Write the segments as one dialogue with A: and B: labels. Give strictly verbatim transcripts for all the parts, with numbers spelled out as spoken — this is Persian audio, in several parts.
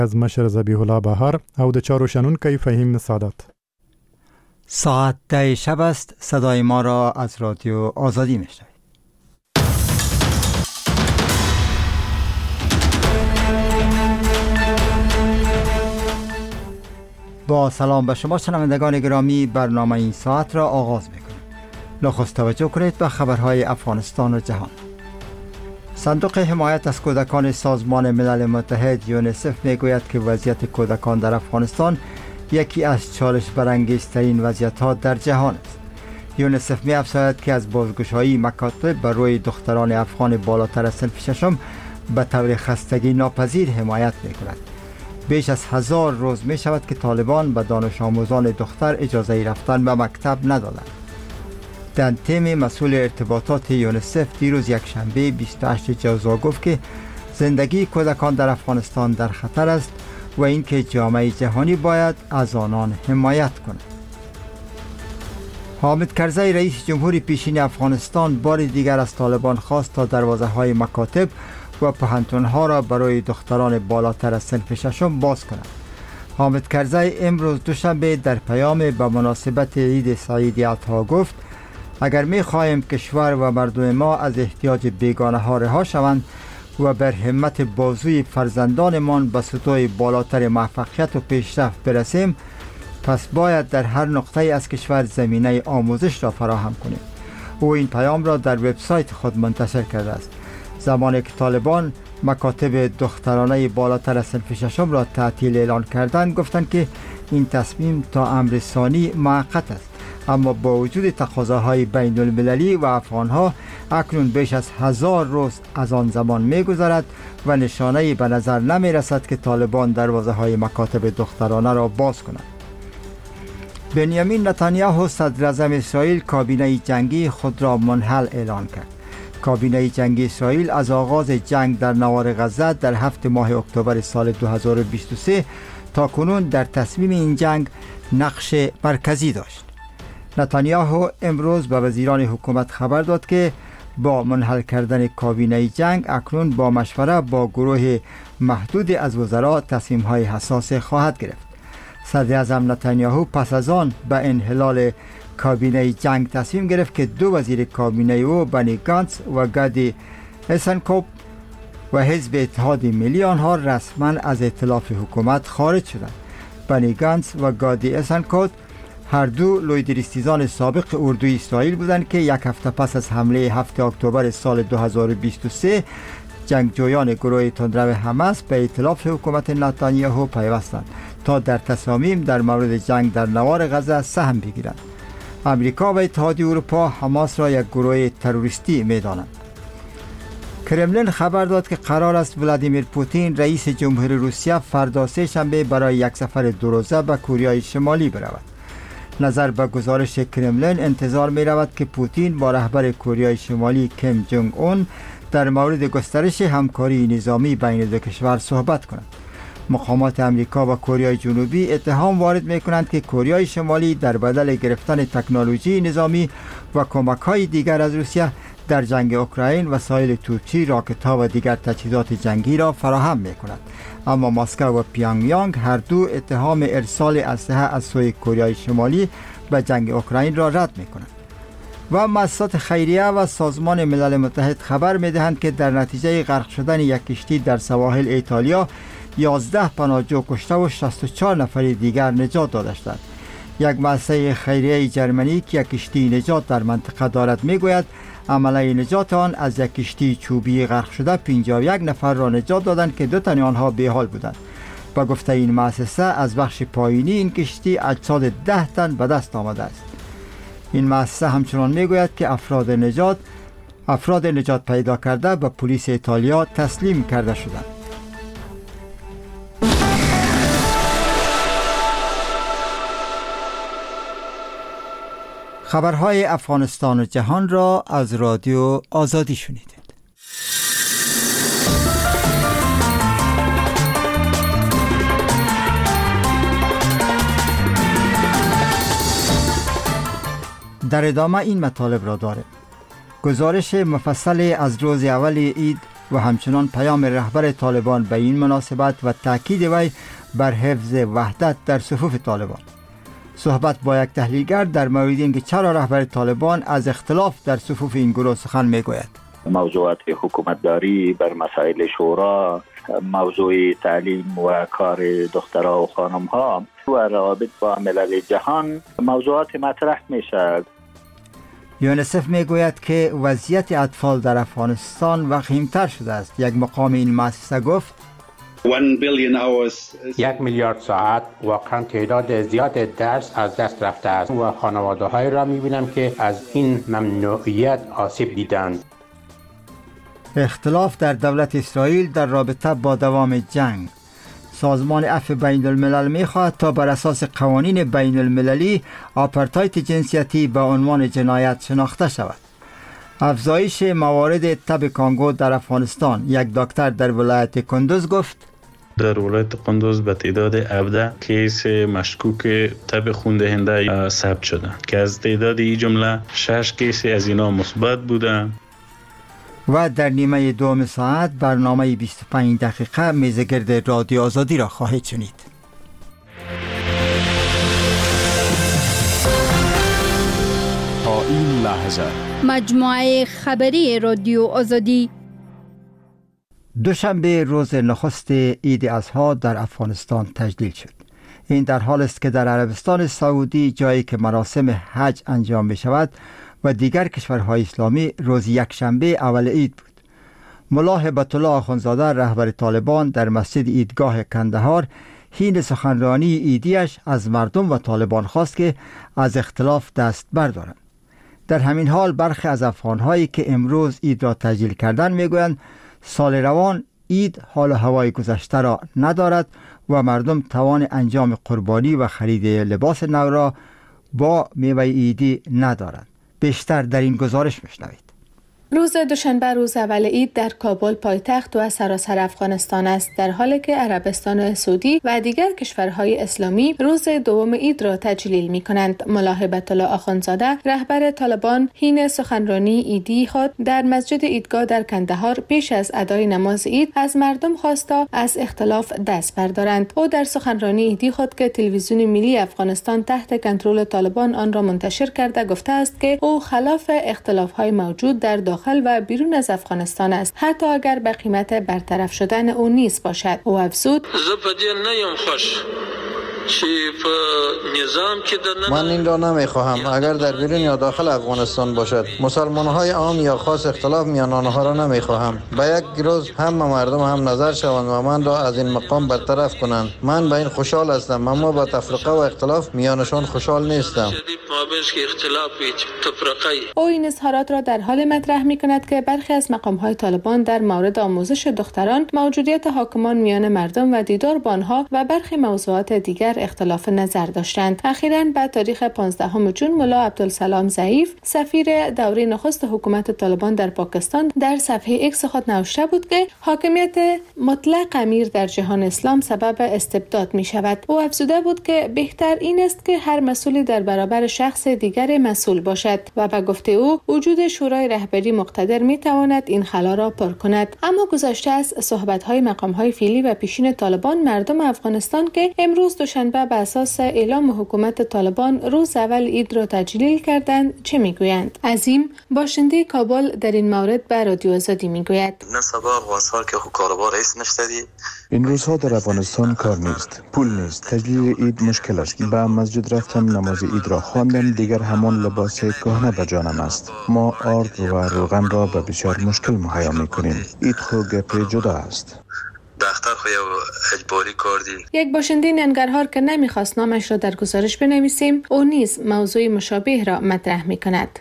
A: از مشر ذبیح الله بهار او د چارو شنونکی فهیم سعادت.
B: ساعت ده شب است. صدای ما را از رادیو آزادی میشنوید. با سلام به شما شنوندگان گرامی، برنامه این ساعت را آغاز میکنیم. نخست توجه کنید به خبرهای افغانستان و جهان. صندوق حمایت از کودکان سازمان ملل متحد یونیسف میگوید که وضعیت کودکان در افغانستان یکی از چالش برانگیزترین وضعیت‌ها در جهان است. یونیسف می‌افزاید که از بازگشایی مکاتب بر روی دختران افغان بالاتر از صنف ششم به طور خستگی ناپذیر حمایت می‌کند. بیش از هزار روز می‌شود که طالبان به دانش آموزان دختر اجازه رفتن به مکتب ندادند. دان تیم مسئول ارتباطات یونیسف دیروز یک شنبه بیست و هشتم جوزا گفت که زندگی کودکان در افغانستان در خطر است و اینکه جامعه جهانی باید از آنان حمایت کند. حامد کرزی رئیس جمهور پیشین افغانستان بار دیگر از طالبان خواست تا دروازه‌های مکاتب و پوهنتون‌ها را برای دختران بالاتر از صنف ششم باز کند. حامد کرزی امروز دوشنبه در پیام به مناسبت عید سعید اضحی گفت: اگر می خواهیم کشور و مردم ما از احتیاج بیگانه ها رها شوند و بر همت بازوی فرزندانمان به سطوح بالاتر موفقیت و پیشرفت برسیم، پس باید در هر نقطه از کشور زمینه آموزش را فراهم کنیم. او این پیام را در وبسایت خود منتشر کرده است. زمانی که طالبان مکاتب دخترانه بالاتر از صنف ششم را تعطیل اعلان کردند، گفتند که این تصمیم تا امر ثانی موقت است، اما با وجود تقاضاهای بین المللی و افغانها اکنون بیش از هزار روز از آن زمان می گذرد و نشانه‌ای به نظر نمی رسد که طالبان دروازه های مکاتب دخترانه را باز کنند. بنیامین نتانیاهو صدر اعظم اسرائیل کابینه جنگی خود را منحل اعلان کرد. کابینه جنگی اسرائیل از آغاز جنگ در نوار غزه در هفت ماه اکتبر سال دو هزار و بیست و سه تا کنون در تصمیم این جنگ نقش مرکزی داشت. نتانیاهو امروز به وزیران حکومت خبر داد که با منحل کردن کابینه جنگ اکنون با مشوره با گروه محدود از وزرا تصمیم‌های حساس خواهد گرفت. صدر اعظم نتانیاهو پس از آن به انحلال کابینه جنگ تصمیم گرفت که دو وزیر کابینه او بنی گانتز و گادی ایسنکوت و حزب اتحاد ملی آنها رسما از ائتلاف حکومت خارج شدند. بنی گانتز و گادی ایسنکوت هر دو لویدریستیزان سابق اردوی اسرائیل بودند که یک هفته پس از حمله هفتم اکتبر سال دو هزار و بیست و سه جنگجویان گروه تندرو حماس به ائتلاف حکومت نتانیاهو پیوستند تا در تصامیم در مورد جنگ در نوار غزه سهم بگیرند. امریکا و اتحادیه اروپا حماس را یک گروه تروریستی می‌دانند. کرملین خبر داد که قرار است ولادیمیر پوتین رئیس جمهور روسیه فردا سه شنبه برای یک سفر دو روزه به کره شمالی برود. نظر به گزارش کرملین انتظار می رود که پوتین با رهبر کره شمالی کیم جونگ اون در مورد گسترش همکاری نظامی بین دو کشور صحبت کند. مقامات امریکا و کره جنوبی اتهام وارد می کنند که کره شمالی در بدل گرفتن تکنولوژی نظامی و کمک‌های دیگر از روسیه در جنگ اوکراین وسایل توپچی، راکت‌ها و دیگر تجهیزات جنگی را فراهم می کند. اما مسکو و پیانگ هر دو اتهام ارسال اسلحه از سوی کره شمالی به جنگ اوکراین را رد می کنند. و مؤسسات خیریه و سازمان ملل متحد خبر می دهند که در نتیجه غرق شدن یک کشتی در سواحل ایتالیا یازده پناهجو کشته و شصت و چهار نفر دیگر نجات داده شدند. یک مؤسسه خیریه جرمنی که یک کشتی نجات در منطقه دارد می گوید عمله نجات آن از یک کشتی چوبی غرق شده پنجاه و یک نفر را نجات دادند که دو تن آنها بی‌حال بودند. با گفته این مؤسسه از بخش پایینی این کشتی اجساد ده تن به دست آمده است. این مؤسسه همچنان میگوید که افراد نجات افراد نجات پیدا کرده به پلیس ایتالیا تسلیم کرده شدند. خبرهای افغانستان و جهان را از رادیو آزادی شنیدید. در ادامه این مطالب را داریم. گزارش مفصل از روز اول عید و همچنان پیام رهبر طالبان به این مناسبت و تاکید وی بر حفظ وحدت در صفوف طالبان. صحبت با یک تحلیلگر در مورد اینکه چرا رهبر طالبان از اختلاف در صفوف این گروه سخن میگوید.
C: موضوعات حکومتداری بر مسائل شورا، موضوع تعلیم و کار دخترها و خانمها و روابط با ملل جهان موضوعات مطرح می شود.
B: یونیسف می گوید که وضعیت اطفال در افغانستان وخیمتر شده است. یک مقام این مؤسسه گفت
D: یک میلیارد ساعت واقعا تعداد زیاد درس از دست رفته است و خانواده های را می بینم که از این ممنوعیت آسیب دیدند.
B: اختلاف در دولت اسرائیل در رابطه با دوام جنگ. سازمان عفو بین الملل می خواهد تا بر اساس قوانین بین المللی آپارتاید جنسیتی به عنوان جنایت شناخته شود. افزایش موارد تب کانگو در افغانستان. یک دکتر در ولایت کندوز گفت
E: در ولایت کندوز به تعداد هفده کیس مشکوک تب خون‌دهنده ثبت شده که از تعداد این جمله شش کیس از اینا مثبت بوده.
B: و در نیمه دوم ساعت برنامه بیست و پنج دقیقه میزگرد رادیو آزادی را خواهید شنید.
F: تا این لحظه
G: مجموعه خبری رادیو آزادی.
B: دوشنبه روز نخست عید اضحی در افغانستان تجلیل شد. این در حال است که در عربستان سعودی، جایی که مراسم حج انجام می شود، و دیگر کشورهای اسلامی روز یکشنبه اول عید بود. ملا هبت الله آخوندزاده رهبر طالبان در مسجد عیدگاه کندهار حین سخنرانی عیدیش از مردم و طالبان خواست که از اختلاف دست بردارند. در همین حال برخی از افغانهایی که امروز عید را تجلیل کردند میگویند سال روان عید حال و هوای گذشته را ندارد و مردم توان انجام قربانی و خرید لباس نو را با میوه عیدی ندارند. بیشتر در این گزارش میشنوید.
H: روز دوشنبه روز اول عید در کابل پایتخت و سراسر افغانستان است، در حالی که عربستان سعودی و دیگر کشورهای اسلامی روز دوم عید را تجلیل می کنند. ملا هبت الله آخوندزاده رهبر طالبان حین سخنرانی عیدی خود در مسجد عیدگاه در کندهار پیش از ادای نماز عید از مردم خواستا از اختلاف دست بردارند. او در سخنرانی عیدی خود که تلویزیون ملی افغانستان تحت کنترل طالبان آن را منتشر کرده گفته است که او خلاف اختلاف‌های موجود در داخل و بیرون از افغانستان است، حتی اگر به قیمت برطرف شدن او نیز باشد. او افزود
I: من این را نمیخواهم اگر در بیرون یا داخل افغانستان باشد. مسلمان های عام یا خاص اختلاف میان آنها را نمیخواهم. به یک روز همه مردم هم نظر شوند و من را از این مقام برطرف کنند. من به این خوشحال هستم، اما با تفرقه و اختلاف میانشان خوشحال نیستم.
H: او این اظهارات را در حال مطرح می کند که برخی از مقام های طالبان در مورد آموزش دختران، موجودیت حاکمان میان مردم و دیدار با آنها و برخی موضوعات دیگر اختلاف نظر داشتند. اخیراً به تاریخ پانزدهم جون ملا عبدالسلام ضعیف سفیر دوره نخست حکومت طالبان در پاکستان در صفحه ایکس خود نوشته بود که حاکمیت مطلق امیر در جهان اسلام سبب استبداد می شود. او افزوده بود که بهتر این است که هر مسئولی در برابر شخص دیگر مسئول باشد و به گفته او وجود شورای رهبری مقتدر می تواند این خلا را پر کند. اما گذشته از صحبت های مقام های فعلی و پیشین طالبان، مردم افغانستان که امروز دوشنبه به اساس اعلام حکومت طالبان روز اول عید را تجلیل کردند چه میگویند؟ عظیم باشنده کابل در این مورد به رادیو آزادی میگوید
J: نه سبا افغانستان که کاروبار رئیس نشدی.
K: این روزها در افغانستان کار نیست، پول نیست، تجلیل عید مشکل است. به مسجد رفتم، نماز عید را خواندم، دیگر همان لباس کهنه به جانم است. ما آرد و روغن را به بسیار مشکل مهیا میکنیم. عید خود گپ جدا است.
J: دختر خو یو اجباری کار دی.
H: یک باشنده ننگرهار که نمیخواست نامش را در گزارش بنویسیم، او نیز موضوع مشابه را مطرح میکند.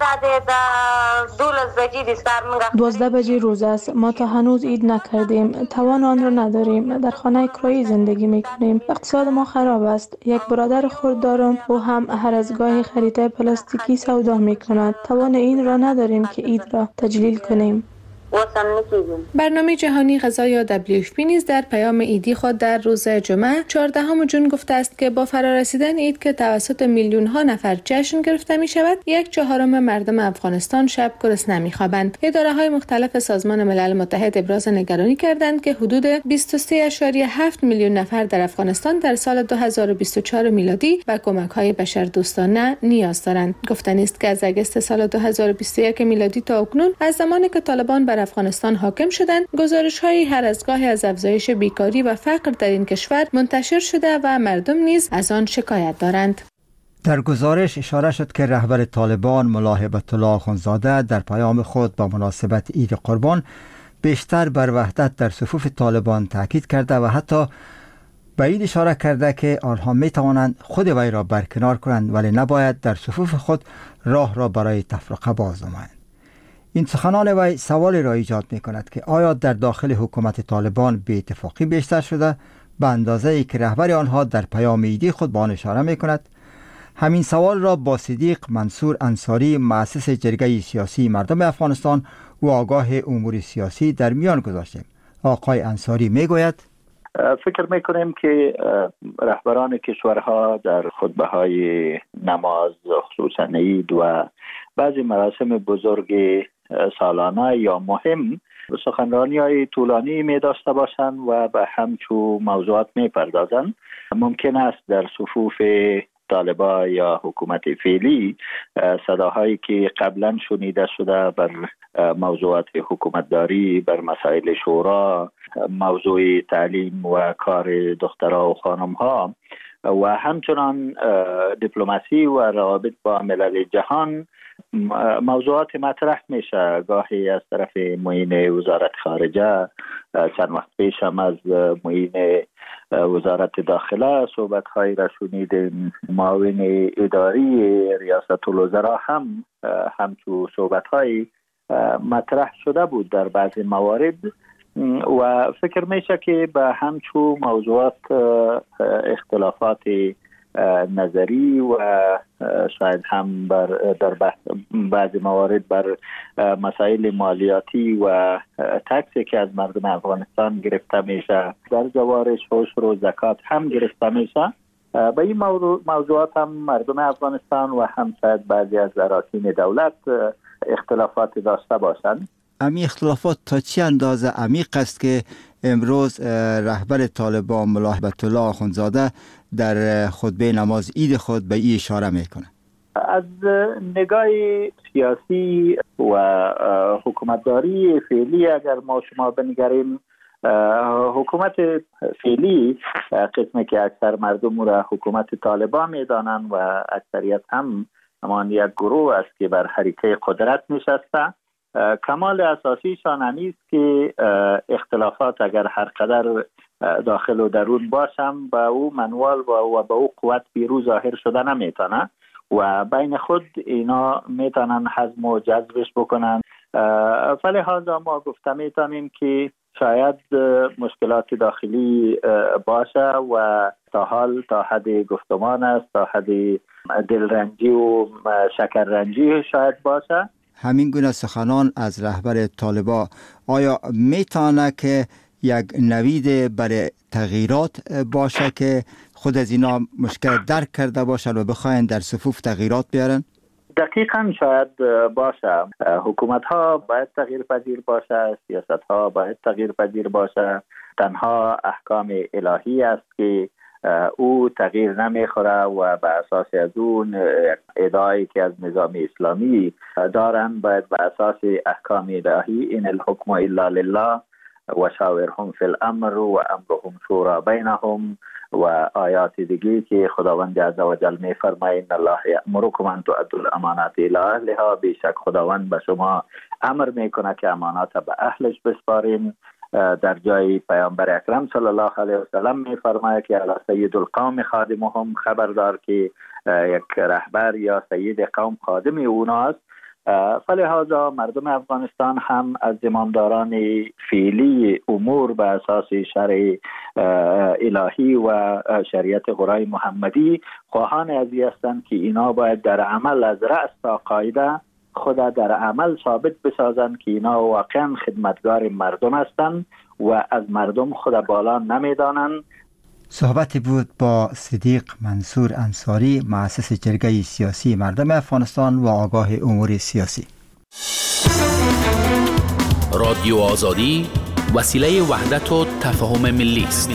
L: دوازده بجه روز است. ما تا هنوز عید نکردیم. توان آن را نداریم. در خانه کرایی زندگی میکنیم. اقتصاد ما خراب است. یک برادر خرد دارم، او هم هر از گاهی خریده پلاستیکی سودا میکند. توان این را نداریم که عید را تجلیل کنیم.
H: برنامه جهانی غذا یا دبلیو اف پی نیز در پیام عیدی خود در روز جمعه چهاردهم جون گفته است که با فرارسیدن عید که توسط میلیون ها نفر جشن گرفته می شود، یک چهارم مردم افغانستان شب گرسنه می خوابند. اداره های مختلف سازمان ملل متحد ابراز نگرانی کردند که حدود بیست و سه ممیز هفت میلیون نفر در افغانستان در سال دو هزار و بیست و چهار میلادی و کمک های بشردوستانه نیاز دارند. گفتنی است که از اگست سال دو هزار و بیست و یک میلادی تا اکنون از زمانی که طالبان بر افغانستان حاکم شدند، گزارش‌های هر از گاهی از افزایش بیکاری و فقر در این کشور منتشر شده و مردم نیز از آن شکایت دارند.
B: در گزارش اشاره شد که رهبر طالبان ملا هیبت الله اخوندزاده در پیام خود با مناسبت عید قربان بیشتر بر وحدت در صفوف طالبان تاکید کرده و حتی به این اشاره کرده که آنها می توانند خود وی را برکنار کنند ولی نباید در صفوف خود راه را برای تفرقه باز نمایند. این سخنان وی سوالی را ایجاد می کند که آیا در داخل حکومت طالبان بی اتفاقی بیشتر شده به اندازه ای که رهبر آنها در پیام عیدی خود به آن اشاره می کند؟ همین سوال را با صدیق منصور انصاری، مؤسس جرگه سیاسی مردم افغانستان و آگاه امور سیاسی در میان گذاشتیم. آقای انصاری می گوید
C: فکر میکنیم که رهبران کشورها در خطبه‌های نماز خصوصا عید و بعضی مراسم بزرگ سالانه یا مهم سخنرانی‌های طولانی می داشته باشند و به همچو موضوعات می پردازند. ممکن است در صفوف طالبان یا حکومت فعلی صداهایی که قبلا شنیده شده بر موضوعات حکومتداری، بر مسائل شورا، موضوع تعلیم و کار دخترها و خانمها و همچنان دیپلماسی و روابط با ملل جهان موضوعات مطرح میشه. گاهی از طرف معین وزارت خارجه، چند وقت پیش هم از معین وزارت داخله صحبت های را شنیدیم. معاون اداری ریاست الوزراء هم همچو صحبت های مطرح شده بود در بعضی موارد و فکر میشه که به همچو موضوعات اختلافات نظری و شاید هم بر در بعضی موارد بر مسائل مالیاتی و تکسی که از مردم افغانستان گرفته میشه، در جوارش عشر و زکات هم گرفته میشه. به این موضوعات هم مردم افغانستان و هم شاید بعضی از اراکین دولت اختلافات داشته باشند.
B: امی اختلافات تا چه اندازه عمیق است که امروز رهبر طالبان ملا هیبت الله اخوندزاده در خطبه نماز عید خود به این اشاره میکنه؟
C: از نگاه سیاسی و حکومتداری فعلی اگر ما شما بنگریم، حکومت فعلی قسمی که اکثر مردم را حکومت طالبان میدانند و اکثریت هم همان یک گروه است که بر حریقه قدرت نشسته، کمال اساسیشان همین است که اختلافات اگر هر قدر داخل و درون باشم با او منوال و با او قوت بیرو ظاهر شده نمیتونه و بین خود اینا میتونن حزم و جذبش بکنن. فلهذا ما گفته میتونیم که شاید مشکلات داخلی باشه و تا حال تا حد گفتمان است، تا حد دلرنجی و شکررنجی شاید باشه.
B: همین گونه سخنان از رهبر طالبان آیا میتونه که یک نوید برای تغییرات باشه که خود از اینا مشکل درک کرده باشن و بخواین در صفوف تغییرات بیارن؟
C: دقیقاً شاید باشه. حکومت ها باید تغییر پذیر باشه، سیاست ها باید تغییر پذیر باشه. تنها احکام الهی است که او تغییر نمیخوره و به اساس از اون ادعایی که از نظام اسلامی دارن باید به اساس احکام الهی این الحکم الا لله و شاورهم فی الامر و امرهم شورا بینهم و آیات دیگه که خداوند عز و جل می فرماید ان الله یأمرکم ان تؤدوا الامانات الی اهلها، بیشک خداوند به شما امر میکنه که امانات به اهلش بسپارین. در جای پیامبر اکرم صلی الله علیه و سلم می فرماید که الی سید القوم خادمهم، خبردار که یک رهبر یا سید قوم خادم اوناست. فلهذا مردم افغانستان هم از زمامداران فعلی امور به اساس شرع الهی و شریعت قرآن محمدی خواهان ازی هستند که اینا باید در عمل از رأس تا قاعده خود در عمل ثابت بسازند که اینا واقعا خدمتگار مردم هستند و از مردم خود بالا نمیدانند.
B: صحبتی بود با صدیق منصور انصاری، مؤسس جرگه سیاسی مردم افغانستان و آگاه امور سیاسی.
M: رادیو آزادی وسیله وحدت و تفاهم ملی است.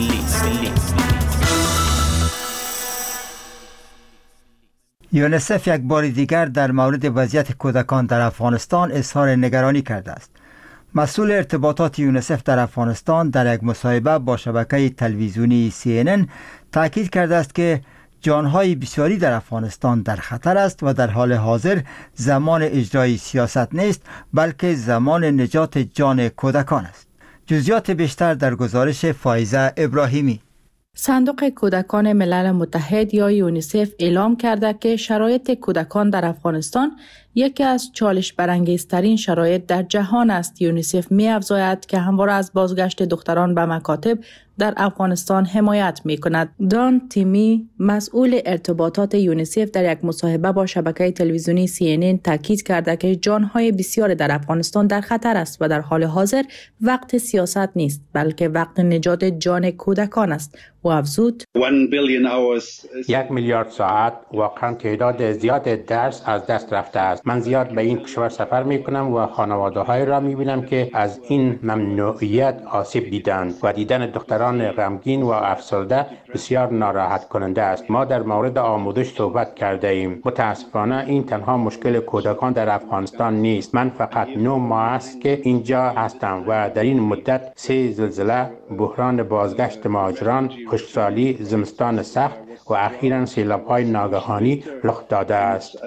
B: یونیسف یک بار دیگر در مورد وضعیت کودکان در افغانستان اظهار نگرانی کرده است. مسئول ارتباطات یونیسف در افغانستان در یک مصاحبه با شبکه تلویزیونی سی ان ان تاکید کرده است که جانهای بسیاری در افغانستان در خطر است و در حال حاضر زمان اجرای سیاست نیست، بلکه زمان نجات جان کودکان است. جزئیات بیشتر در گزارش فائزه ابراهیمی.
H: صندوق کودکان ملل متحد یا یونیسف اعلام کرده که شرایط کودکان در افغانستان یکی از چالش برانگیزترین شرایط در جهان است. یونیسف می افزاید که همواره از بازگشت دختران به مکاتب در افغانستان حمایت می کند. دان تیمی، مسئول ارتباطات یونیسف، در یک مصاحبه با شبکه تلویزیونی سی ان ان تاکید کرده که جانهای بسیار در افغانستان در خطر است و در حال حاضر وقت سیاست نیست، بلکه وقت نجات جان کودکان است. و افزود
D: یک میلیارد ساعت واقعا تعداد زیاد درس از دست رفته است. من زیاد به این کشور سفر می کنم و خانواده های را می بینم که از این ممنوعیت آسیب دیدند و دیدن دختران غمگین و افسرده بسیار ناراحت کننده است. ما در مورد آموزش صحبت کرده ایم. متاسفانه این تنها مشکل کودکان در افغانستان نیست. من فقط نه ماه است که اینجا هستم و در این مدت سه زلزله، بحران بازگشت مهاجران، خشکسالی، زمستان سخت و اخیراً سیلاب‌های ناگهانی رخ داده است.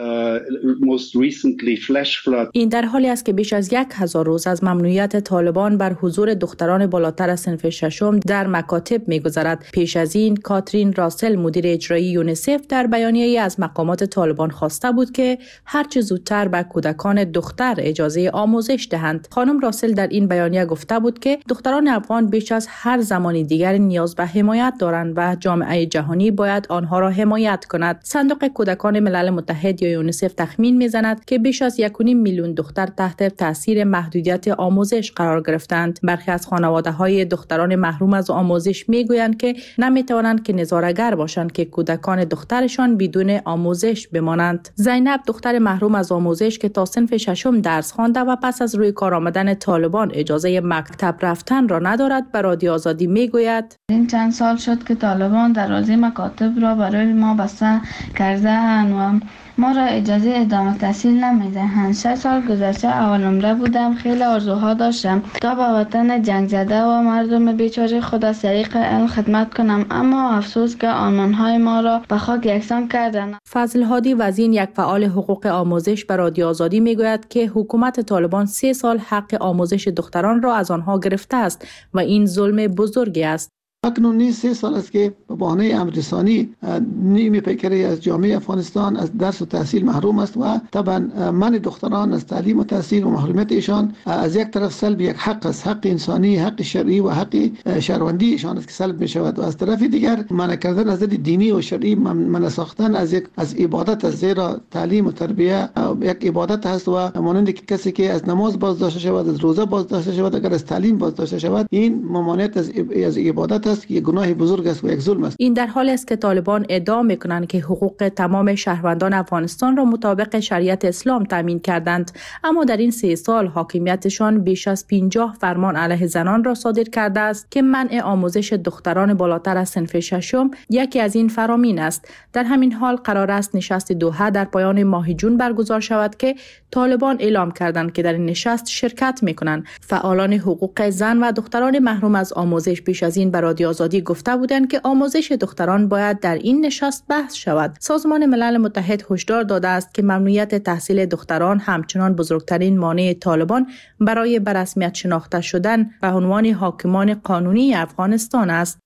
H: این در حالی است که بیش از یک هزار روز از ممنوعیت طالبان بر حضور دختران بالاتر از صنف ششم در مکاتب می‌گذرد. پیش از این کاترین راسل، مدیر اجرایی یونیسف، در بیانیه‌ای از مقامات طالبان خواسته بود که هر چه زودتر به کودکان دختر اجازه آموزش دهند. خانم راسل در این بیانیه گفته بود که دختران افغان بیش از هر زمانی دیگر نیاز به حمایت دارند و جامعه جهانی باید آنها را حمایت کند. صندوق کودکان ملل متحد یا یونیسف تخمین می‌زند که بیش از یک و نیم میلیون دختر تحت تاثیر محدودیت آموزش قرار گرفتند. برخی از خانواده‌های دختران محروم از آموزش می‌گویند که نمی‌توانند که نظاره‌گر باشند که کودکان دخترشان بدون آموزش بمانند. زینب، دختر محروم از آموزش که تا صنف ششم درس خوانده و پس از روی کار آمدن طالبان اجازه مکتب رفتن را ندارد، به رادیو آزادی می‌گوید:
N: این چند سال شد که طالبان دروازه مکاتب را برای ما بسته کرده‌اند و ما را اجازه ادامه تحصیل نمیدهند. شش سال گذشته اول نمره بودم. خیلی آرزوها داشتم تا به وطن جنگ زده و مردم بیچاره خود از طریق علم خدمت کنم، اما افسوس که آرمان‌های ما را به خاک یکسان کردند.
H: فضل هادی وزین، یک فعال حقوق آموزش، به رادیو آزادی میگوید که حکومت طالبان سه سال حق آموزش دختران را از آنها گرفته است و این ظلم بزرگی است.
O: اکنون نیز سه سال است که به بهانه امررسانی نیمی پیکری از جامعه افغانستان از درس و تحصیل محروم است و طبعا من دختران از تعلیم و تحصیل و محرومیت ایشان از یک طرف سلب یک حق است، حق انسانی، حق شرعی و حق شهروندی ایشان است که سلب می شود و از طرف دیگر منع کردن از دید دینی و شرعی، منع ساختن از یک از عبادت است، زیرا تعلیم و تربیت یک عبادت است و مانند که کسی که از نماز باز داشته شود، از روزه باز داشته شود، اگر از تعلیم باز داشته شود، این ممانعت از از عبادت است که یک گناه بزرگ است و یک ظلم است.
H: این در حالی است که طالبان ادعا می‌کنند که حقوق تمام شهروندان افغانستان را مطابق شریعت اسلام تامین کردند، اما در این سه سال حاکمیتشان بیش از پنجاه فرمان علیه زنان را صادر کرده است که منع آموزش دختران بالاتر از صنف ششم یکی از این فرامین است. در همین حال قرار است نشست دوحه در پایان ماه جون برگزار شود که طالبان اعلام کردند که در این نشست شرکت می‌کنند. فعالان حقوق زن و دختران محروم از آموزش پیش از این برای آزادی گفته بودند که آموزش دختران باید در این نشست بحث شود. سازمان ملل متحد هشدار داده است که ممنوعیت تحصیل دختران همچنان بزرگترین مانع طالبان برای به رسمیت شناخته شدن به عنوان حاکمان قانونی افغانستان است.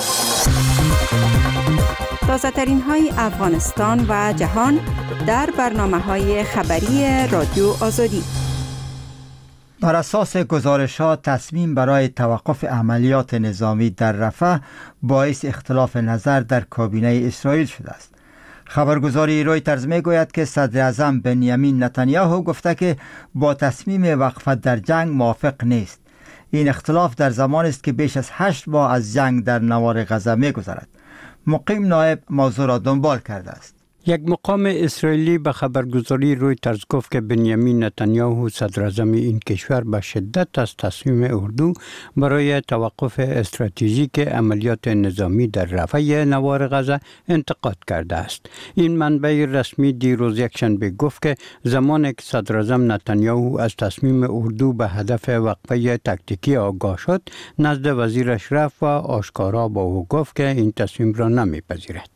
P: تازه‌ترین های افغانستان و جهان در برنامه‌های خبری رادیو آزادی.
B: بر اساس گزارش‌ها تصمیم برای توقف عملیات نظامی در رفح باعث اختلاف نظر در کابینه اسرائیل شده است. خبرگزاری رویترز میگوید که صدر اعظم بنیامین نتانیاهو گفته که با تصمیم وقف در جنگ موافق نیست. این اختلاف در زمانی است که بیش از هشت ماه از جنگ در نوار غزه می‌گذرد. مقیم نایب موضوع را دنبال کرده است.
Q: یک مقام اسرائیلی به خبرگزاری رویترز گفت که بنیامین نتانیاهو صدر اعظم این کشور به شدت از تصمیم اردو برای توقف استراتژیک عملیات نظامی در رفح نوار غزه انتقاد کرده است. این منبع رسمی دیروز یکشنبه گفت که زمانی که صدر اعظم نتانیاهو از تصمیم اردو به هدف وقفه تاکتیکی آگاه شد، نزد وزیرش رفت و آشکارا با او گفت که این تصمیم را نمیپذیرد.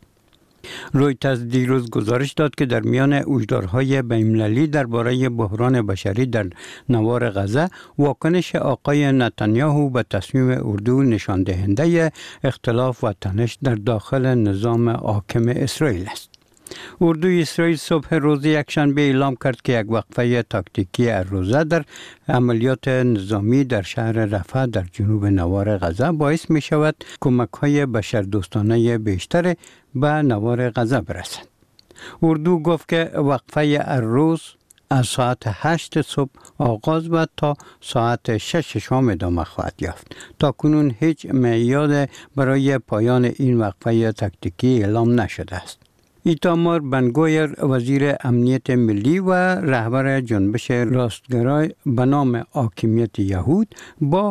Q: رویترز دیروز گزارش داد که در میان هشدارهای بین‌المللی درباره بحران بشری در نوار غزه، واکنش آقای نتانیاهو به تصمیم اردو نشان دهنده اختلاف و تنش در داخل نظام حاکم اسرائیل است. اردوی اسرائیل صبح روز یکشنبه اعلام کرد که یک وقفه تاکتیکی روزه در عملیات نظامی در شهر رفح در جنوب نوار غزه باعث می شود کمک‌های بشردوستانه بیشتر به نوار غزه برسد. اردو گفت که وقفه روز از ساعت هشت صبح آغاز و تا ساعت شش شام ادامه خواهد یافت. تا کنون هیچ میعاد برای پایان این وقفه تاکتیکی اعلام نشده است. ایتامار بنگویر وزیر امنیت ملی و رهبر جنبش راستگرای به نام حاکمیت یهود با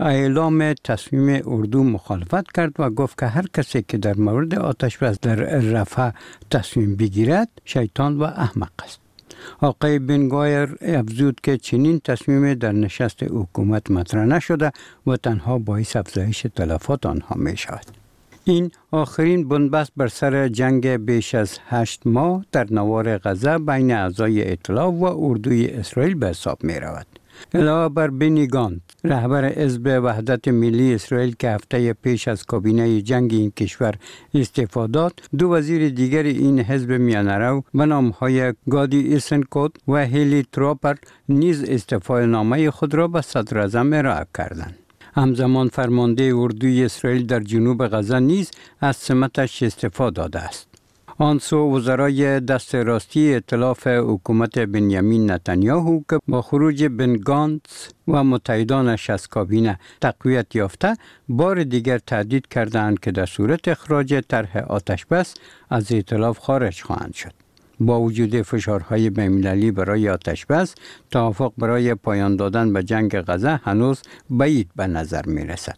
Q: اعلام تصمیم اردو مخالفت کرد و گفت که هر کسی که در مورد آتش‌بس در رفح تصمیم بگیرد شیطان و احمق است. آقای بنگویر افزود که چنین تصمیم در نشست حکومت مطرح نشده و تنها باعث افزایش تلفات آنها می شود. این آخرین بنبست بر سر جنگ بیش از هشت ماه در نوار غزه بین اعضای ائتلاف و اردوی اسرائیل به حساب می رود. علاوه بر بنی گانت، رهبر حزب وحدت ملی اسرائیل که هفته پیش از کابینه جنگ این کشور استعفا داد، دو وزیر دیگر این حزب میانه‌رو به نام‌های گادی ایسنکوت و هیلی تروپر نیز استعفای نامه خود را به صدر اعظم ارائه کردند. همزمان فرمانده اردوی اسرائیل در جنوب غزه نیز از سمتش استعفا داده است. آن سو وزرای دست راستی ائتلاف حکومت بنیامین نتانیاهو که با خروج بن گانتس و متحدانش از کابینه تقویت یافته، بار دیگر تهدید کردند که در صورت اخراج طرح آتش‌بس از ائتلاف خارج خواهند شد. با وجود فشارهای بین‌المللی برای آتش‌بس، توافق برای پایان دادن به جنگ غزه هنوز بعید به نظر می رسد.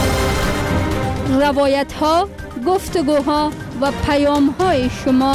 G: روایت ها، گفتگوها و پیام های شما.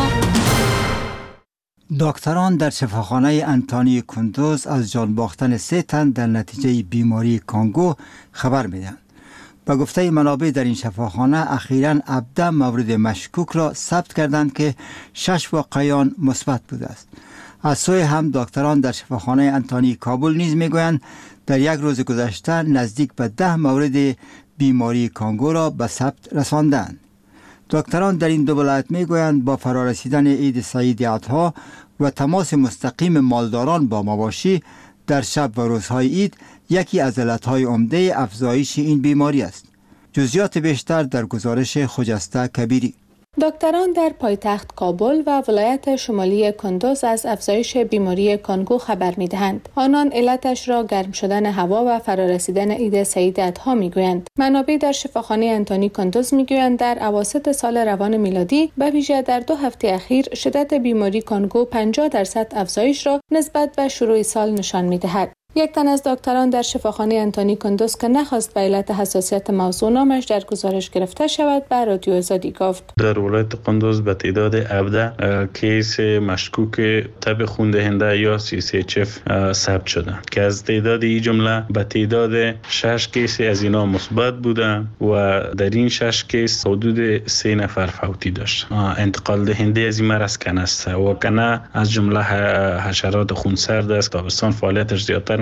B: دکتران در شفاخانه انتونی کندوز از جان باختن سه تن در نتیجه بیماری کانگو خبر میدن. به گفته منابع در این شفاخانه اخیراً هفده مورد مشکوک را ثبت کردند که شش واقعیان مثبت بوده است. از سوی هم دکتران در شفاخانه انتونی کابل نیز میگویند در یک روز گذشته نزدیک به ده مورد بیماری کانگو را به ثبت رساندند. دکتران در این دو ولایت میگویند با فرارسیدن عید سعید اضحی و تماس مستقیم مالداران با مواشی در شب و روزهای عید یکی از علتهای عمده افزایش این بیماری است. جزئیات بیشتر در گزارش خجسته کبیری.
H: دکتران در پایتخت کابل و ولایت شمالی کندوز از افزایش بیماری کانگو خبر می‌دهند. آنان علتش را گرم شدن هوا و فرارسیدن عید سعید اضحی می‌گویند. منابع در شفاخانه انتونی کندوز می‌گویند در اواسط سال روان میلادی به ویژه در دو هفته اخیر شدت بیماری کانگو پنجاه درصد افزایش را نسبت به شروع سال نشان می‌دهد. یک تن از دکتران در شفاخانه انتونی کندوز که نخواست به علت حساسیت موضوع نامش در گزارش گرفته شود به رادیو آزادی گفت
E: در ولایت قندوز به تعداد هفده کیس مشکوک تب خون دهنده یا سی سی اچ اف ثبت شده که از تعداد این جمله به تعداد شش کیس از اینا مثبت بوده و در این شش کیس حدود سه نفر فوتی داشت. انتقال دهنده از این مرض کنه است و کنه از جمله حشرات خونسرد است. تابستان فعالیتش زیادتر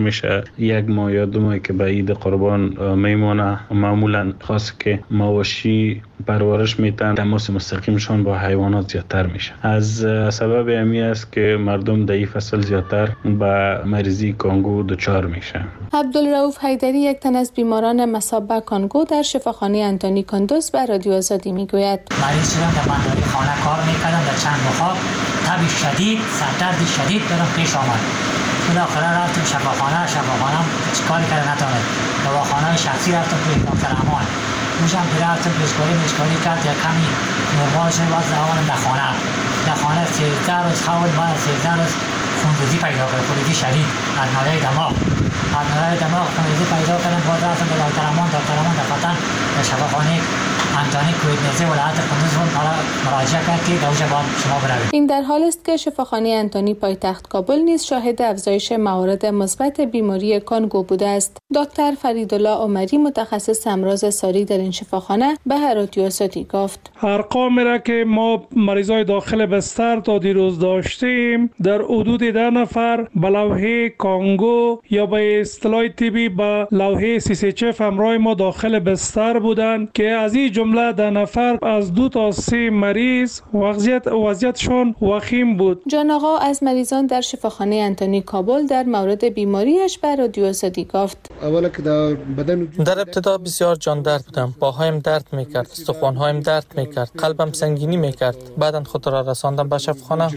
E: میشه. یک ماه یا دو ماه که به عید قربان میمونه، معمولا خاص که مواشی پرورش میتن، تماس مستقیمشان با حیوانات زیادتر میشه. از سبب امی است که مردم در این فصل زیادتر به مریضی کانگو دچار میشه.
H: عبدالرؤوف حیدری، یک تن از بیماران مصاب به کانگو، در شفاخانه انتونی کندوز به رادیو آزادی میگوید:
R: مریض شدم، در بنداری خانه کار میکردم، در چند بخار تب شدید، سردرد شدید برام پیش آمد. بالاخره رفتم شفاخانه، شفاخانه چیکاری کرد نتونست. دواخانه شخصی رفتم توی دکتر امان. موشم که رفتم پیشکاری میشکاری کرد، یک کمی نرمال شد، باز دوانم در خانه. در خانه سیزده روز خواب، بعد سیزده روز خونریزی پیدا کرد، خونریزی شدید از ناله دماغ. از ناله دماغ خونریزی پیدا کردم، باز رفتم به دکتر امان، دکتر امان در فتن در شفاخانه انتونی کویدنزی ولایت کندوز مراجعه کرد که دوجه باید شما بروید.
H: این در حال است که شفاخانه انتونی پایتخت کابل نیز شاهد افزایش موارد مثبت بیماری کانگو بوده است. دکتر فریدالله عمری، متخصص امراض ساری در این شفاخانه، به رادیو آزادی گفت:
S: ارقام را که ما مریضای داخل بستر تا دیروز داشتیم در حدود ده نفر به لوحه کانگو یا به اصطلاح طبی به لوحه سی سی چف همراه ما داخل بستر بودند که از این جمله ده نفر از دو تا سه مریض وضعیت وضعیتشون وخیم بود.
H: جان آقا از مریضان در شفاخانه انتونی کابل در مورد بیماریش به رادیو آزادی گفت:
T: اولا که در بدن در ابتدا بسیار جان درد بودم، پاهایم درد میکرد، استخوان‌هایم درد میکرد، قلبم سنگینی میکرد. بعداً خود را رساندم به شفاخانه.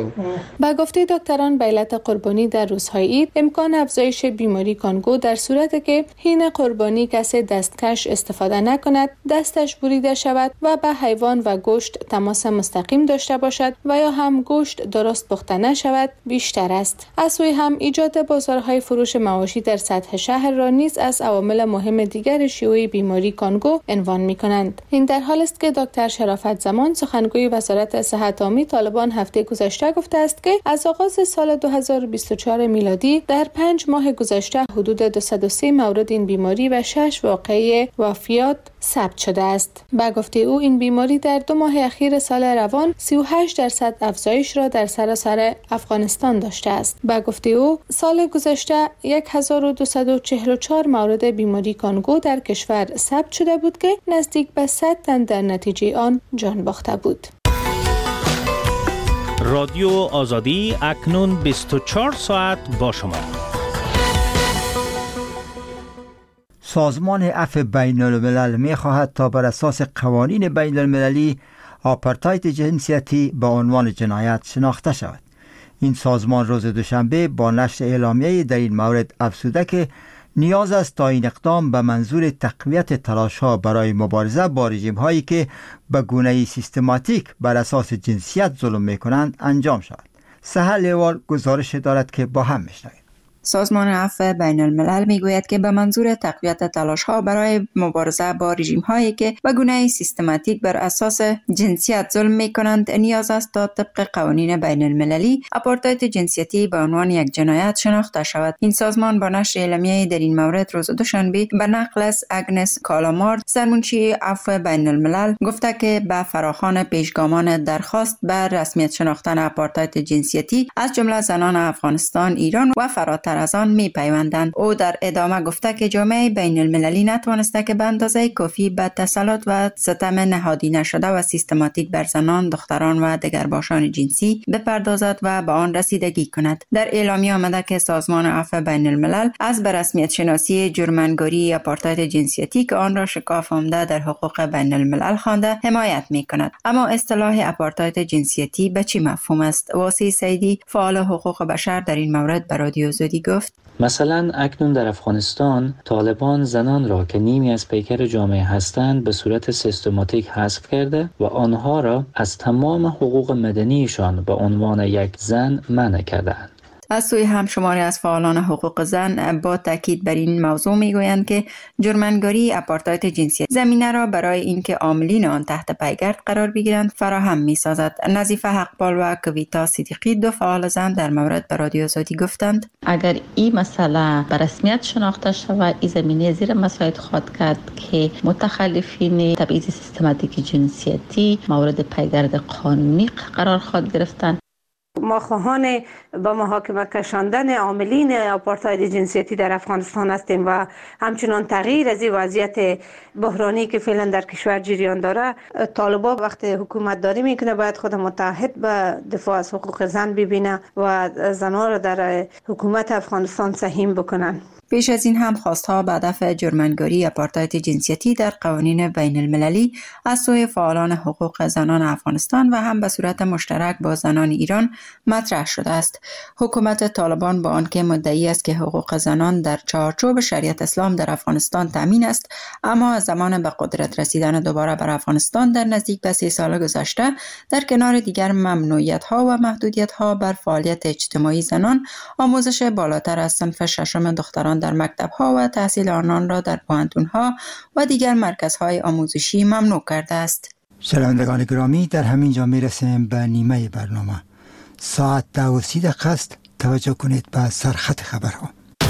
H: با گفته دکتران به علت قربانی در روزهای عید، امکان افزایش بیماری کانگو در صورتی که حین قربانی کسی دستکش استفاده نکند، دستش بریده شود و به حیوان و گوشت تماس مستقیم داشته باشد و یا هم گوشت درست پخته نشود بیشتر است. از سوی هم ایجاد بازارهای فروش مواشی در سطح شهر را نیز از عوامل مهم دیگر شیوع بیماری کانگو عنوان می‌کنند. این در حال است که دکتر شرافت زمان، سخنگوی وزارت صحت عامه طالبان، هفته گذشته گفته است که از آغاز سال دو هزار و بیست و چهار میلادی در پنج ماه گذشته حدود دویست و سه مورد این بیماری و شش واقعه وفیات ثبت شده است. با گفته او این بیماری در دو ماه اخیر سال روان سی و هشت درصد افزایش را در سراسر افغانستان داشته است. با گفته او سال گذشته هزار و دویست و چهل و چهار مورد بیماری کانگو در کشور ثبت شده بود که نزدیک به صد تن در نتیجه آن جان باخته بود.
U: رادیو آزادی اکنون بیست و چهار ساعت با شما.
B: سازمان عفو بین الملل می خواهد تا بر اساس قوانین بین المللی آپارتاید جنسیتی به عنوان جنایت شناخته شود. این سازمان روز دوشنبه با نشر اعلامیه در این مورد افزوده که نیاز است تا این اقدام به منظور تقویت تلاش‌ها برای مبارزه با رژیم‌هایی که به گونه‌ای سیستماتیک بر اساس جنسیت ظلم می‌کنند انجام شود. سهر لیوال گزارش دارد که با هم می‌شنویم.
V: سازمان عفو بین الملل میگوید که به منظور تقویت تلاش‌ها برای مبارزه با رژیم‌هایی که به گونه سیستماتیک بر اساس جنسیت ظلم می‌کنند نیاز است تا طبق قوانین بین المللی آپارتاید جنسیتی به عنوان یک جنایت شناخته شود. این سازمان با نشر اعلامیه در این مورد روز دوشنبه به نقل از اگنس کالامارد، سرمنشی عفو بین الملل، گفته که به فراخوان پیشگامان درخواست بر رسمیت شناختن آپارتاید جنسیتی از جمله زنان افغانستان، ایران و فراتر از آن می پیوندند. او در ادامه گفته که جامعه بین المللی نتوانسته که به اندازه کافی به تسلط و ستم نهادی نشده و سیستماتیک بر زنان، دختران و دگرباشان جنسی بپردازد و به آن رسیدگی کند. در اعلامیه آمده که سازمان عفو بین الملل از به رسمیت شناسی جرمنگاری آپارتاید جنسیتی که آن را شکاف آمده در حقوق بین الملل خوانده حمایت می کند. اما اصطلاح آپارتاید جنسیتی به چی مفهوم است؟ واسی سیدی، فعال حقوق بشر، در این مورد به رادیو آزادی گفت:
W: مثلا اکنون در افغانستان طالبان زنان را که نیمی از پیکر جامعه هستند به صورت سیستماتیک حذف کرده و آنها را از تمام حقوق مدنیشان به عنوان یک زن منع کردند.
V: از سوی هم شماری از فعالان حقوق زن با تاکید بر این موضوع میگویند که جرمنگاری آپارتاید جنسیت زمینه را برای اینکه عاملین آن تحت پیگرد قرار بگیرند فراهم میسازد. نظیفه حقپال و کویتا صدیقی، دو فعال زن، در مورد به رادیو آزادی گفتند:
X: اگر این مسئله به رسمیت شناخته شود، این زمینه زیر مساعد خواهد کرد که متخلفین تبعیض سیستماتیک جنسیتی مورد پیگرد قانونی قرار خواهد گرفتند.
A: ما خواهان به محاکمه کشاندن عاملین آپارتاید جنسیتی در افغانستان هستیم و همچنان تغییر از این وضعیت بحرانی که فعلا در کشور جریان داره. طالبان وقتی حکومت داری میکنه باید خود متحد به دفاع از حقوق زن ببینه و زنها را در حکومت افغانستان سهیم بکنن.
V: پیش از این هم خواستها به هدف جرمنگاری آپارتاید جنسیتی در قوانین بین المللی از سوی فعالان حقوق زنان افغانستان و هم به صورت مشترک با زنان ایران مطرح شده است. حکومت طالبان با آنکه مدعی است که حقوق زنان در چارچوب شریعت اسلام در افغانستان تامین است، اما از زمان به قدرت رسیدن دوباره بر افغانستان در نزدیک به سه سال گذشته در کنار دیگر ممنوعیت ها و محدودیت ها بر فعالیت اجتماعی زنان، آموزش بالاتر از صنف ششم دختران در مکتب‌ها و تحصیل آنان را در پوهنتون‌ها و دیگر مرکزهای آموزشی ممنوع کرده است.
B: شنوندگان گرامی، در همین جا میرسیم به نیمه برنامه. ساعت ده و سی دقیقه است. توجه کنید به سرخط خبرها.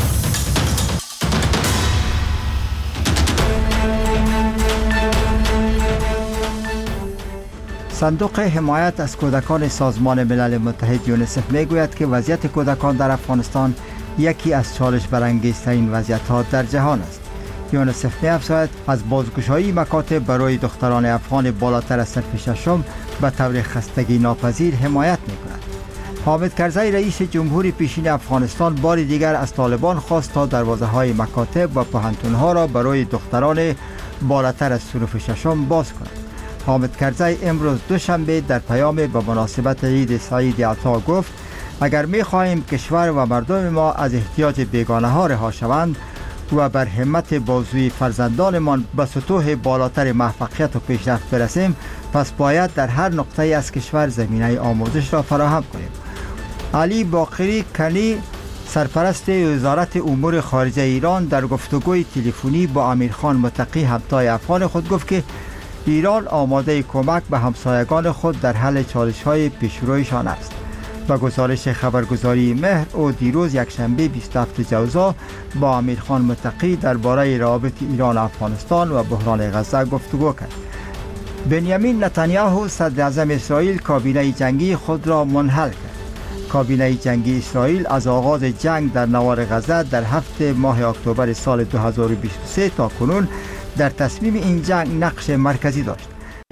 B: صندوق حمایت از کودکان سازمان ملل متحد یونیسف میگوید که وضعیت کودکان در افغانستان یکی از چالش برانگیزترین وضعیت‌ها در جهان است. یونیسف می‌افزاید از بازگشایی مکاتب برای دختران افغان بالاتر از صنف ششم به طور خستگی ناپذیر حمایت می‌کند. حامد کرزی رئیس جمهوری پیشین افغانستان بار دیگر از طالبان خواست تا دروازه‌های مکاتب و پوهنتون‌ها را برای دختران بالاتر از صنف ششم باز کند. حامد کرزی امروز دوشنبه در پیام به مناسبت عید سعید عطا گفت: اگر می خواهیم کشور و مردم ما از احتیاج بیگانه ها رها شوند و بر همت بازوی فرزندانمان به سطوح بالاتر موفقیت و پیشرفت برسیم، پس باید در هر نقطه از کشور زمینه آموزش را فراهم کنیم. علی باقری کنی، سرپرست وزارت امور خارجه ایران، در گفتگوی تلفنی با امیرخان متقی همتای افغان خود گفت که ایران آماده کمک به همسایگان خود در حل چالش‌های پیشرویشان است. با گزارش خبرگزاری مهر، او دیروز یکشنبه بیست و هفتم جوزا با امیرخان متقی درباره روابط ایران و افغانستان و بحران غزه گفتگو کرد. بنیامین نتانیاهو صدر اعظم اسرائیل کابینه جنگی خود را منحل کرد. کابینه جنگی اسرائیل از آغاز جنگ در نوار غزه در هفته ماه اکتبر سال دو هزار و بیست و سه تا کنون در تصمیم این جنگ نقش مرکزی داشت.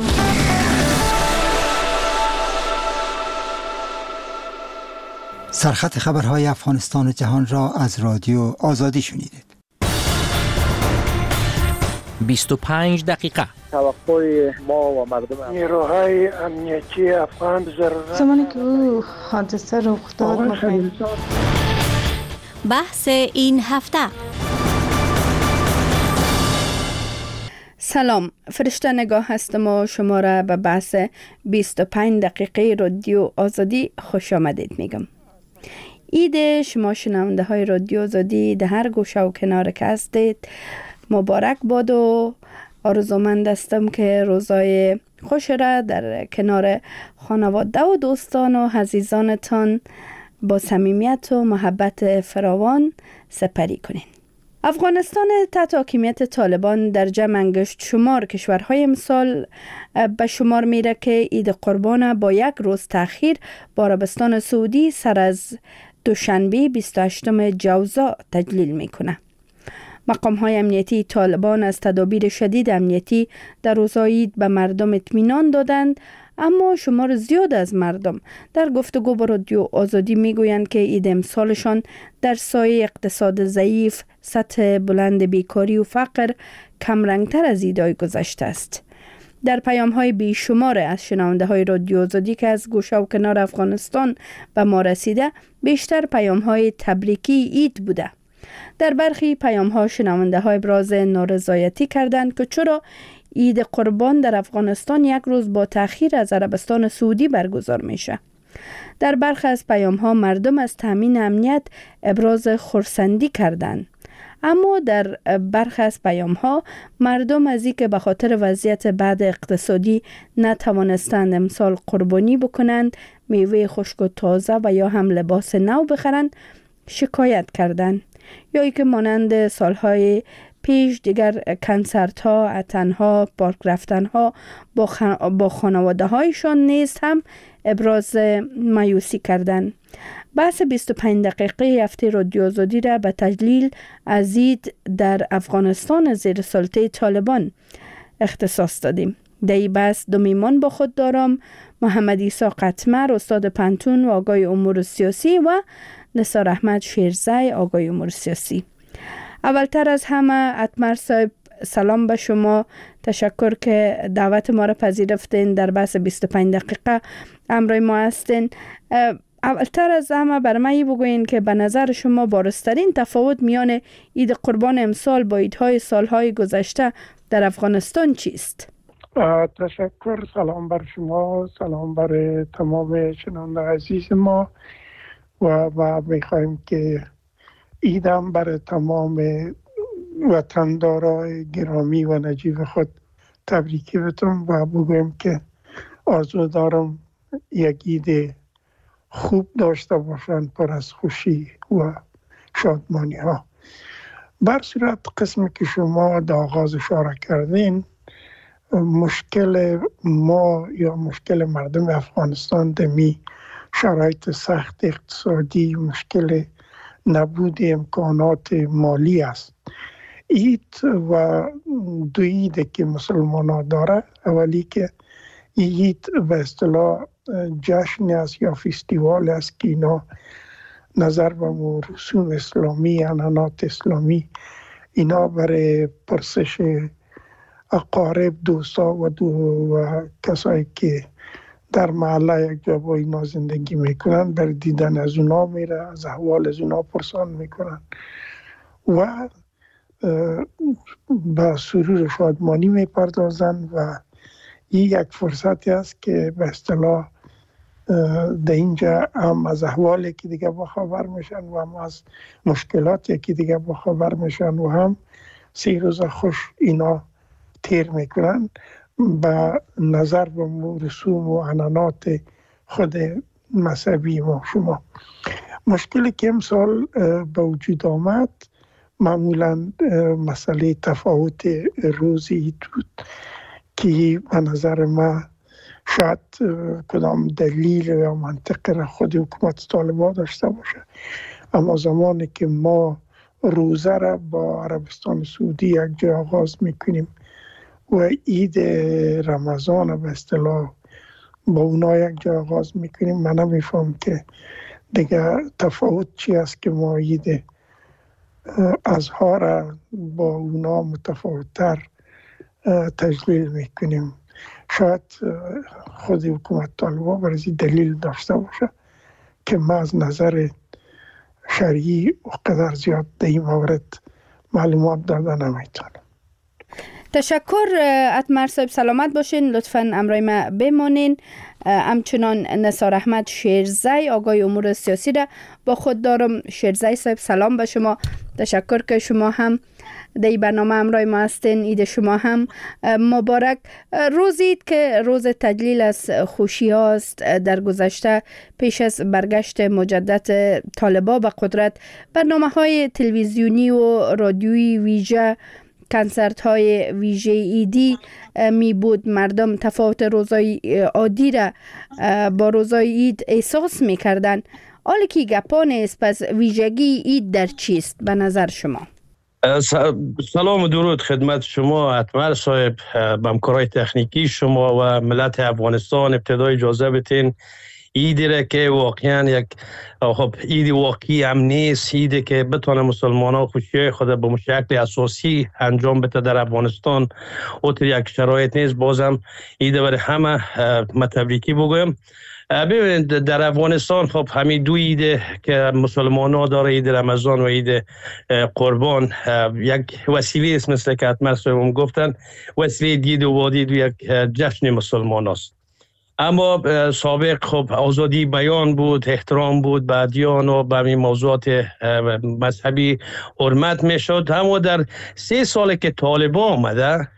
B: سرخط خبرهای افغانستان و جهان را از رادیو آزادی شنیدید.
U: بیست و پنج دقیقه.
F: توقع ما و مردم
I: نیروهای امنیتی افغان ضرورت
L: زمانی که او حادثه رخ داد.
G: بحث این هفته.
H: سلام، فرشته نگاه هستم و شما را به بحث بیست و پنج دقیقه رادیو آزادی خوش آمدید میگم. عید شما شنونده های رادیو آزادی در هر گوشه و کنار که هستید مبارک باد و آرزومند هستم که روزای خوش را در کنار خانواده و دوستان و عزیزانتان با صمیمیت و محبت فراوان سپری کنین. افغانستان تحت حاکمیت طالبان در جمع انگشت شمار کشورهای امسال به شمار میره که عید قربان با یک روز تأخیر با عربستان سعودی سر از دوشنبه بیست و هشتم جوزا تجلیل میکنه. مقام های امنیتی طالبان از تدابیر شدید امنیتی در روزهای عید به مردم اطمینان دادند، اما شمار زیاد از مردم در گفتگو با رادیو آزادی میگویند که عید امسالشان در سایه اقتصاد ضعیف، سطح بلند بیکاری و فقر کمرنگتر از عیدهای گذشته است. در پیام های بیشمار از شنونده های رادیو آزادی که از گوشه و کنار افغانستان به ما رسیده، بیشتر پیام های تبریکی عید بوده. در برخی پیام ها شنونده های ابراز نارضایتی کردند که چرا عید قربان در افغانستان یک روز با تأخیر از عربستان سعودی برگزار میشه. در برخی از پیام ها مردم از تامین امنیت ابراز خرسندی کردند. اما در برخی از پیام ها مردم از اینکه به خاطر وضعیت بد اقتصادی نتوانستند امسال قربانی بکنند، میوه خشک و تازه و یا هم لباس نو بخرند، شکایت کردند. یا ای که مانند سالهای
C: پیش دیگر کنسرت ها، اتنها، پارک رفتن ها با, خان... با خانواده هایشان نیز هم ابراز مایوسی کردند. بحث بیست و پنج دقیقه هفته رادیو آزادی را به تجلیل از عید در افغانستان زیر سلطه طالبان اختصاص دادیم. در این بحث دو میهمان با خود دارم: محمد عیسی قطمر، استاد پنتون و آگاه امور سیاسی، و نثار احمد شیرزی، آگاه امور سیاسی. اولتر از همه اتمر صاحب، سلام به شما. تشکر که دعوت ما را پذیرفتین، در بحث بیست و پنج دقیقه همراه ما هستین. اولتر از همه بر من بگوین که به نظر شما بارزترین تفاوت میان عید قربان امسال با عیدهای سالهای گذشته در افغانستان چیست؟
I: تشکر. سلام بر شما، سلام بر تمام شنونده عزیز ما، و ما میخوایم که عیدم بر تمام وطندارای گرامی و نجیب خود تبریکی بتون و بگویم که آرزو دارم یک عید خوب داشته باشن، پر از خوشی و شادمانی ها. بر صورت قسمی که شما در آغاز اشاره کردین، مشکل ما یا مشکل مردم افغانستان دمی شرایط سخت اقتصادی، مشکل نبود امکانات مالی است. عید و دو عید که مسلمان ها داره، اولی که عید به اصطلاح جشن است یا فستیوال است که اینا نظر به رسوم اسلامی، عنعنات اسلامی، اینا برای پرسش اقارب، دوستا و دو و کسایی که در محله یک جا با اینا زندگی میکنن، بر دیدن از اونا میره، از احوال از اونا پرسان میکنن و با سرور شادمانی میپردازن و این یک فرصتی است که به اصطلاح در اینجا هم از احوالی که دیگه با خبر میشن و هم از مشکلاتی که دیگه با خبر میشن و هم سی روز خوش اینا تیر میکنن به نظر به رسوم و عنعنات خود مذهبی ما. شما مشکلی که امسال به وجود آمد معمولا مسئله تفاوت روز عید بود که به نظر من شاید کدام دلیل یا منطقه را خود حکومت طالبان داشته باشه، اما زمانی که ما روزه را با عربستان سعودی یک جا آغاز میکنیم و عید رمضان به اصطلاح با اونا یک جا آغاز میکنیم، من نمیفهم که دیگه تفاوت چی است که ما عید اضحی را با اونا متفاوت‌تر تجلیل میکنیم. شاید خود حکومت طالبان برای دلیل داشته باشه که من از نظر شرعی و قدر زیاد در این مورد معلومات داده نمیتونم.
C: تشکر اتمر صاحب، سلامت باشین، لطفاً همراه ما بمانین. همچنان نثار احمد شیرزی، آگاه امور سیاسی را با خود دارم. شیرزی صاحب سلام به شما، تشکر که شما هم در این برنامه همراه ما هستین. عید شما هم مبارک. روز عید که روز تجلیل از خوشی هاست، در گذشته پیش از برگشت مجدد طالبان به قدرت برنامه های تلویزیونی و رادیویی ویژه، کنسرت های ویژه ایدی می بود. مردم تفاوت روزای عادی را با روزای عید احساس می کردن. حالا که گپا نیست، پس ویژگی عید در چیست به نظر شما؟
J: سلام و درود خدمت شما اتمر صاحب، همکارای تکنیکی شما و ملت افغانستان. ابتدای اجازه بدین عیدی را که واقعا یک خب عید واقعی هم نیست، عیدی که بتونه مسلمان ها خوشی خود به شکل اساسی انجام بده در افغانستان و در یک شرایط نیست. بازم عید برای همه متبریکی بگویم. ببینید در افغانستان خب همین دو عید که مسلمان ها داره، عید رمضان و عید قربان، یک وسیله است مثل که اتمر صاحب گفتن، وسیله دید و وادید و یک جشن مسلمان است. اما سابق خب آزادی بیان بود، احترام بود به ادیان و به این موضوعات مذهبی حرمت می شد. اما در سه سال که طالبان آمده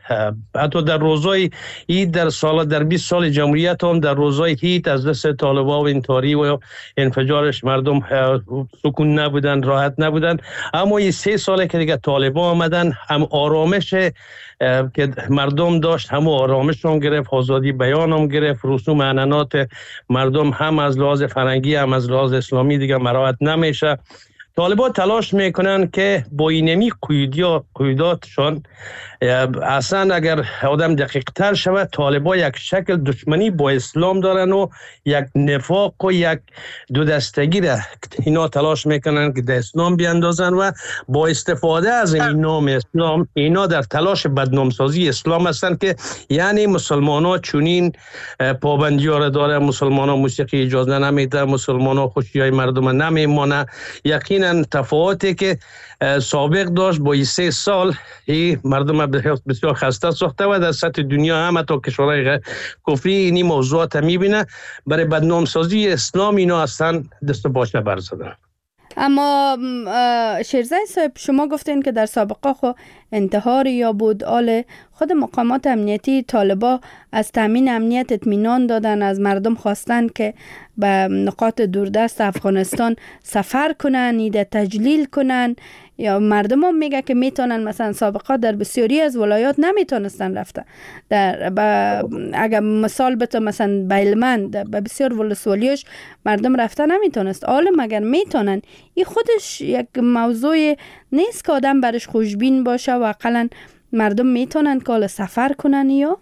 J: حتی در روزای عید در سال در بیست سال جمهوریت هم در روزای عید از دست طالبان و انتحاری و انفجارش مردم سکون نبودن، راحت نبودن. اما این سه ساله که دیگه طالبان آمدن، هم آرامش که مردم داشت هم آرامش هم گرفت، آزادی بیان هم گرفت، رسوم عنعنات مردم هم از لحاظ فرهنگی هم از لحاظ اسلامی دیگه مراعات نمیشه. طالبان تلاش میکنن که با اینمی قیوداتشان اصلا اگر آدم دقیق تر شود، طالبان یک شکل دشمنی با اسلام دارن و یک نفاق و یک دو دستگی را اینا تلاش میکنن که در اسلام بیاندازن و با استفاده از این نام اسلام اینا در تلاش بدنامسازی اسلام هستن که یعنی مسلمان ها چونین پابندی ها را داره، مسلمان ها موسیقی اجازه نمیده، مسلمان ها خوشی های مردم نمیمانه. یقینا تفاوتی که سابق داشت با این سه سال این مردم بسیار خسته ساخته و در سطح دنیا هم تا کشورهای کفری اینی موضوعات میبینه. برای بدنامسازی اسلام اینا اصلا دست باشه برزدن.
C: اما شیرزای صاحب، شما گفتین که در سابقه خو انتحار یا بود آل خود مقامات امنیتی طالبا از تامین امنیت اطمینان دادن، از مردم خواستن که به نقاط دوردست افغانستان سفر کنن، ایده تجلیل کنن، یا مردم هم میگه که میتونن مثلا سابقا در بسیاری از ولایات نمیتونستن رفته. در اگر مثال بده مثلا بیلمند به بسیار ولسوالیش مردم رفته نمیتونست، حالا مگر میتونن؟ این خودش یک موضوع نیست که آدم برش خوشبین باشه و اقلا مردم میتونن که سفر کنن؟ یا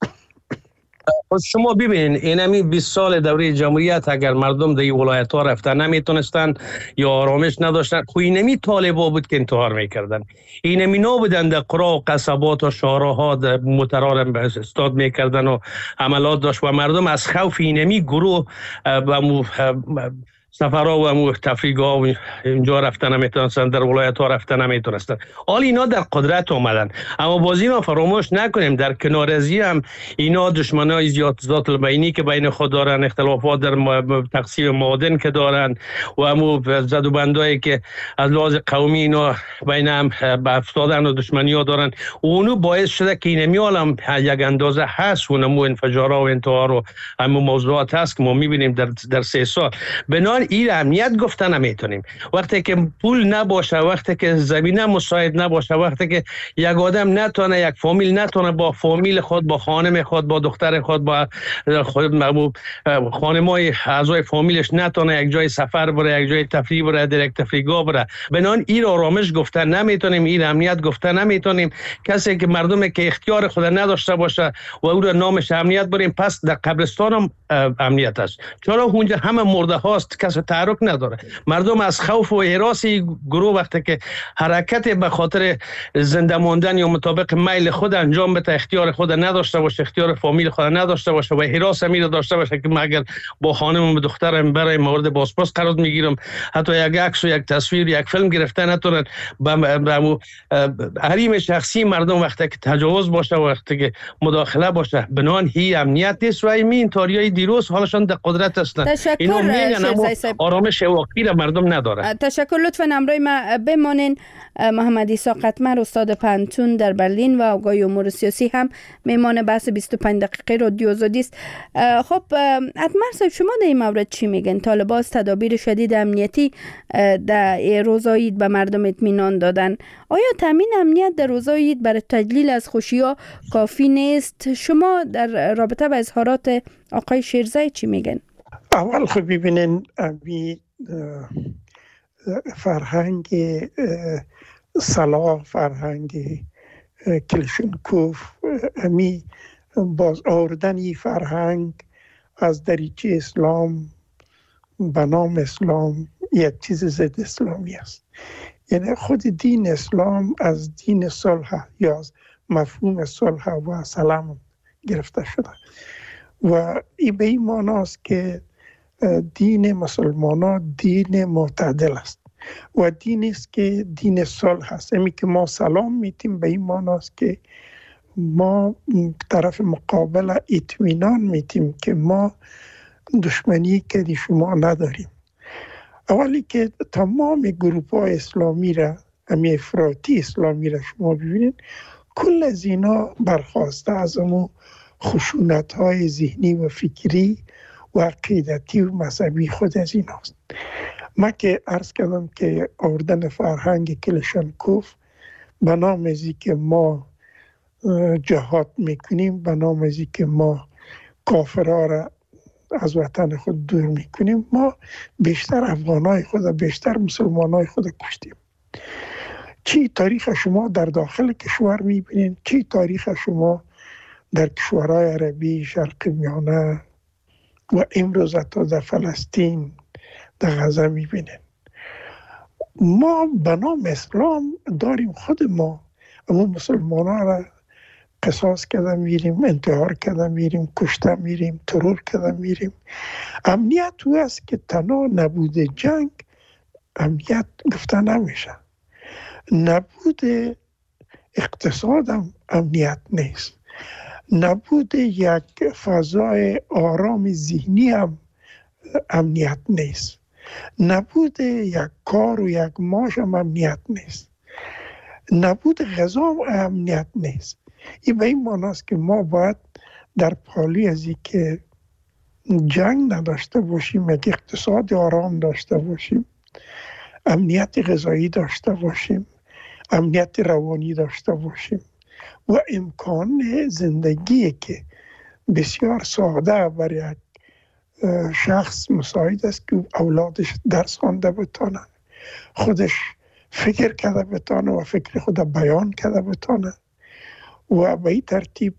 J: شما ببینید اینمی بیست سال دوره جمهوریت اگر مردم در این ولایت ها رفتن نمیتونستن یا آرامش نداشتن، خو اینمی طالبا بود که انتحار میکردن. اینمی نبودن در قرى و قصبات و شهرها مترارم استاد میکردن و عملات داشت و مردم از خوف اینمی گروه و سفرها و تفریح‌ها و اینجا رفتن نمیتونستن، در ولایت ها رفتن نمیتونستن. حال اینا در قدرت آمدن، اما باز اینا فراموش نکنیم در کنار از هم اینا دشمنای زیاد ذات البینی که بین خود دارن، اختلافات در تقسیم معادن که دارن و همو زد و بندایی که از لحاظ قومی اینا بین هم افتادن و دشمنی ها دارن، اونو باعث شده که اینمی عالم یک اندازه هست و نمو انفجارها و انتحار و همو موضوعات هست که ما میبینیم در در سه سال. بنابراین این امنیت گفتن نمیتونیم. وقتی که پول نباشه، وقتی که زمینه مساعد نباشه، وقتی که یک آدم نتونه، یک فامیل نتونه با فامیل خود، با خانم خود، با دختر خود، با خانمای اعضای فامیلش نتونه یک جای سفر بره، یک جای تفریح بره، در یک تفریحگاه بره، بنان این آرامش گفتن نمیتونیم، این امنیت گفتن نمیتونیم. کسی که مردم که اختیار خود نداشته باشه و او را نامش امنیت بریم، پس در قبرستان هم امنیت است. چرا اونجا همه مرده هاست، کسی تحرک نداره. مردم از خوف و هراس گروه وقتی که حرکت به خاطر زنده ماندن یا مطابق میل خود انجام بده، اختیار خود نداشته باشه، اختیار فامیل خود نداشته باشه و هراس امیر داشته باشه که اگر با خانم و دخترم برای مورد بازپرس قرار میگیرم، حتی یک عکس و یک تصویر یک فیلم گرفتن نتونن، به حریم شخصی مردم وقتی که تجاوز باشه، وقتی که مداخله باشه، بنان هی امنیت نیست و این تاریای دیروز حالشان در قدرت هستند.
C: اینو میگن
J: آرامش واقعی را مردم نداره.
C: تشکر. لطفاً همراه ما بمانین. محمد عیسی قطمر، استاد پانتون در برلین و آگاهی امور سیاسی هم میمان بحث بیست و پنج دقیقه رادیو آزادی است. خب اتمر صاحب، شما در این مورد چی میگن؟ طالبان از تدابیر شدید امنیتی در روزای عید به مردم اطمینان دادن. آیا تامین امنیت در روزای عید برای تجلیل از خوشی‌ها کافی نیست؟ شما در رابطه با اظهارات آقای شیرزای چی میگن؟
I: اول خب ببینین امی فرهنگ صلاح، فرهنگ کلشنکوف، امی باز آوردن این فرهنگ از دریچه اسلام به نام اسلام یک چیز ضد اسلامی است. یعنی خود دین اسلام از دین صلح یا از مفهوم صلح و سلام گرفته شده و این به این معناست که دین مسلمانان دین معتدل است و دینی است که دین صلح است. امی که ما سلام میتیم به این معناست که ما طرف مقابل اطمینان میتیم که ما دشمنی که شما نداریم. اولی که تمام گروه های اسلامی را، امی افراطی اسلامی را شما ببینید، کل از اینا برخواسته از اون خشونت های ذهنی و فکری و عقیدتی و مذهبی خود از این هست. من که عرض کردم که آوردن فرهنگ کلشنکوف به نام ازی که ما جهاد میکنیم، به نام ازی که ما کافرها را از وطن خود دور میکنیم، ما بیشتر افغانای خود، بیشتر مسلمانای خود کشتیم. چی تاریخ شما در داخل کشور میبینین، چی تاریخ شما در کشورهای عربی، شرق میانه و امروز تا در فلسطین، در غزه میبینین. ما به نام اسلام داریم خود ما اما مسلمان ها را قصاص کده میریم، انتحار کده میریم، کشته میریم، ترور کده میریم. امنیت او است که تنها نبود جنگ امنیت گفته نمیشه. نبود اقتصاد هم امنیت نیست. نبود یک فضای آرام ذهنی هم امنیت نیست. نبود یک کار و یک معاش هم امنیت نیست. نبود غذا هم امنیت نیست. این به این معنی است که ما باید در پالی از این که جنگ نداشته باشیم، یک اقتصاد آرام داشته باشیم، امنیت غذایی داشته باشیم، امنیت روانی داشته باشیم و امکان زندگی که بسیار ساده برای یک شخص مساعد است که اولادش درس خوانده بتانه، خودش فکر کرده بتانه و فکر خود بیان کرده بتانه و به این ترتیب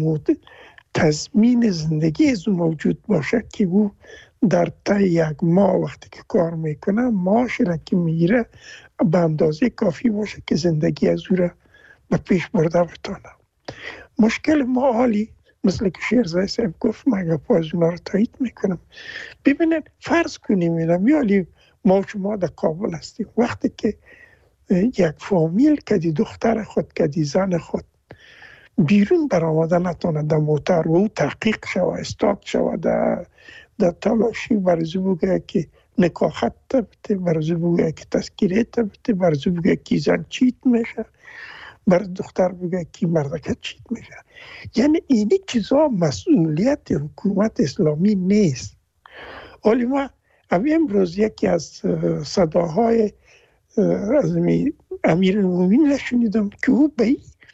I: تضمین زندگی از موجود باشه که او در طی یک ماه وقتی که کار میکنه معاش را که میگیره به اندازه کافی باشه که زندگی از او را به پیش برده بتانه. مشکل ما حالی مثل که شیرزای صاحب گفت، من گفت از اونا رو تایید میکنم. ببینید فرض کنیم اینم یالی ما شما در کابل هستیم، وقتی که یک فامیل کدی دختر خود کدی زن خود بیرون برآمده نتونه در موتر و او تحقیق شوه، استاد شوه، در در تلاشی برزو بگه که نکاحت تبته، برزو بگه که تذکیره تبته، برزو بگه که زن چیت میشه، بر دختر بگه که مردکت چیت میشه. یعنی اینی چیزا مسئولیت حکومت اسلامی نیست. ولی ما امروز یکی از صداهای از امیر المومنین شنیدم که او به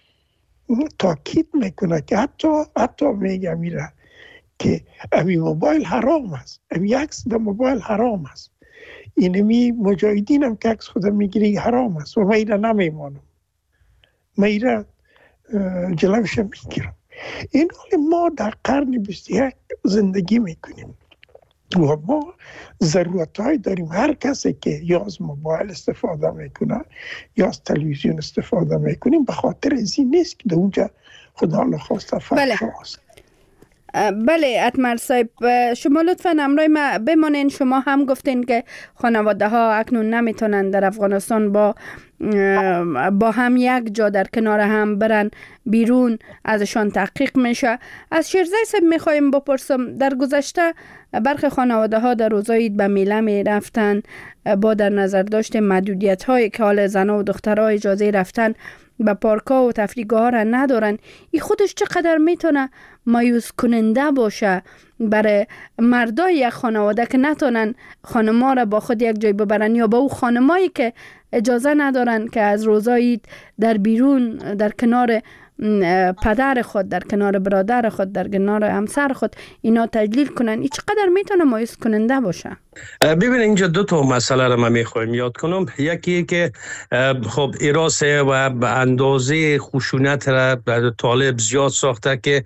I: تاکید میکنه که حتی حتی میگه میره که امی موبایل حرام است، امی عکس در موبایل حرام است، اینمی مجاهدین هم که عکس خود میگیری حرام است و من ایره نمیمانم، من ایره جلوش میگیرم. این حال ما در قرن بیست و یک زندگی میکنیم و ما ضرورت های داریم. هر کسی که یا از موبایل استفاده میکنه یا از تلویزیون استفاده میکنیم به خاطر از این نیست که در اونجا خدا نخواسته فحش هست.
C: بله اتمر صاحب، شما لطفاً همراه ما بمانین. شما هم گفتین که خانواده ها اکنون نمیتونن در افغانستان با با هم یک جا در کنار هم برن بیرون، ازشان تحقیق میشه. از شیرزای صاحب میخوایم بپرسم، در گذشته برخی خانواده ها در روزای عید به میله میرفتن با در نظر داشت محدودیت هایی که حال زنها و دخترها اجازه رفتن به پارک‌ها و تفریحگاه ها را ندارن. این خودش چقدر میتونه مایوس کننده باشه برای مردای یک خانواده که نتونن خانم‌ها را با خود یک جای ببرن، یا با او خانمایی که اجازه ندارن که از روزای عید در بیرون در کنار پدر خود، در کنار برادر خود، در کنار همسر خود اینا تجلیل کنن. این چقدر میتونه مایوس کننده باشه؟
J: ببین اینجا دو تا مسئله رو من میخوایم یاد کنم. یکی که خب ایراسه و به اندازه خشونت را طالب زیاد ساخته که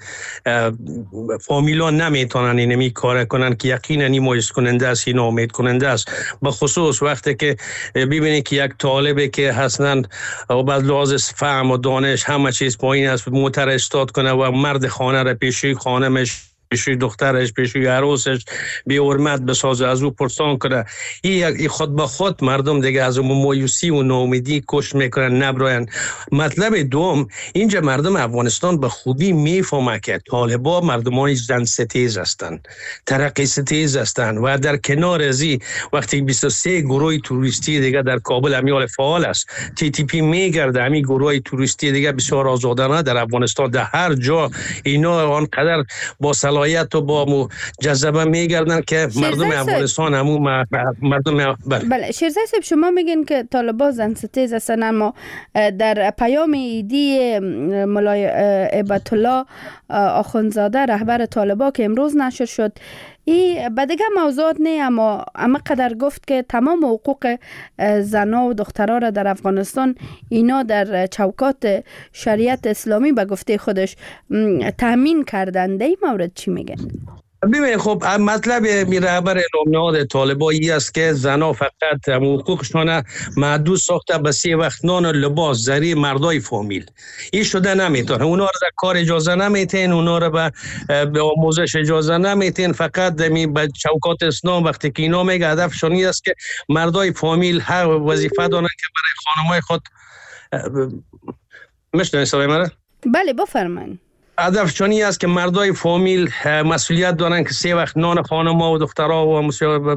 J: فامیلا نمیتونن اینمی کار کنن که یقینا این مایوس کننده است، این امید کننده است. به خصوص وقتی که ببینید که یک طالبی که حسنا بعد لحاظ فهم و دانش همه چیز پایین است، موتر استاد کنه و مرد خانه را پیشی خانمش پیشوی دخترش پیشوی عروسش بی حرمت بسازه، از او پرسان کنه. این خود به خود مردم دیگه از اون مایوسی و ناامیدی کش میکنن نبراین. مطلب دوم، اینجا مردم افغانستان به خوبی میفهمه که طالبان مردمان زن ستیز هستند، ترقی ستیز هستند و در کنار ازی وقتی بیست و سه گروه توریستی دیگه در کابل امیال فعال است، تی تی پی میگرده همین گروه توریستی دیگه بسیار آزادانه در افغانستان در هر جا اینا آنقدر با صلاحیت و با جذبه میگردن که مردم افغانستان همون مردم بله
C: بله شیرزای صاحب، شما میگین که طالبان زن ستیز هستن، اما در پیام ایدی مولای عبادت الله آخوندزاده رهبر طالبان که امروز نشر شد، این به دیگه موضوعات نه، اما اما قدر گفت که تمام حقوق زنها و دخترها را در افغانستان اینا در چوکات شریعت اسلامی به گفته خودش تامین کردن. در این مورد چی میگن؟
J: ببین خب مطلب می رهبر نامنهاد طالبایی است که زنها فقط حقوقشان محدود ساخته به سه وقت نان و لباس ذریع مردای فامیل. این شده نمیتونه، اونا رو در کار اجازه نمیتین، اونا رو به به آموزش اجازه نمیتین، فقط می به چوکات اسلام وقتی که اینا میگه هدفشون این است که مردای فامیل هر وظیفه دارن که برای خانمای خود مشتن صدای مرا؟
C: بله بفرمایید.
J: هدف چونی است که مردای فامیل مسئولیت دارن که سه وقت نان خانم‌ها و دخترها و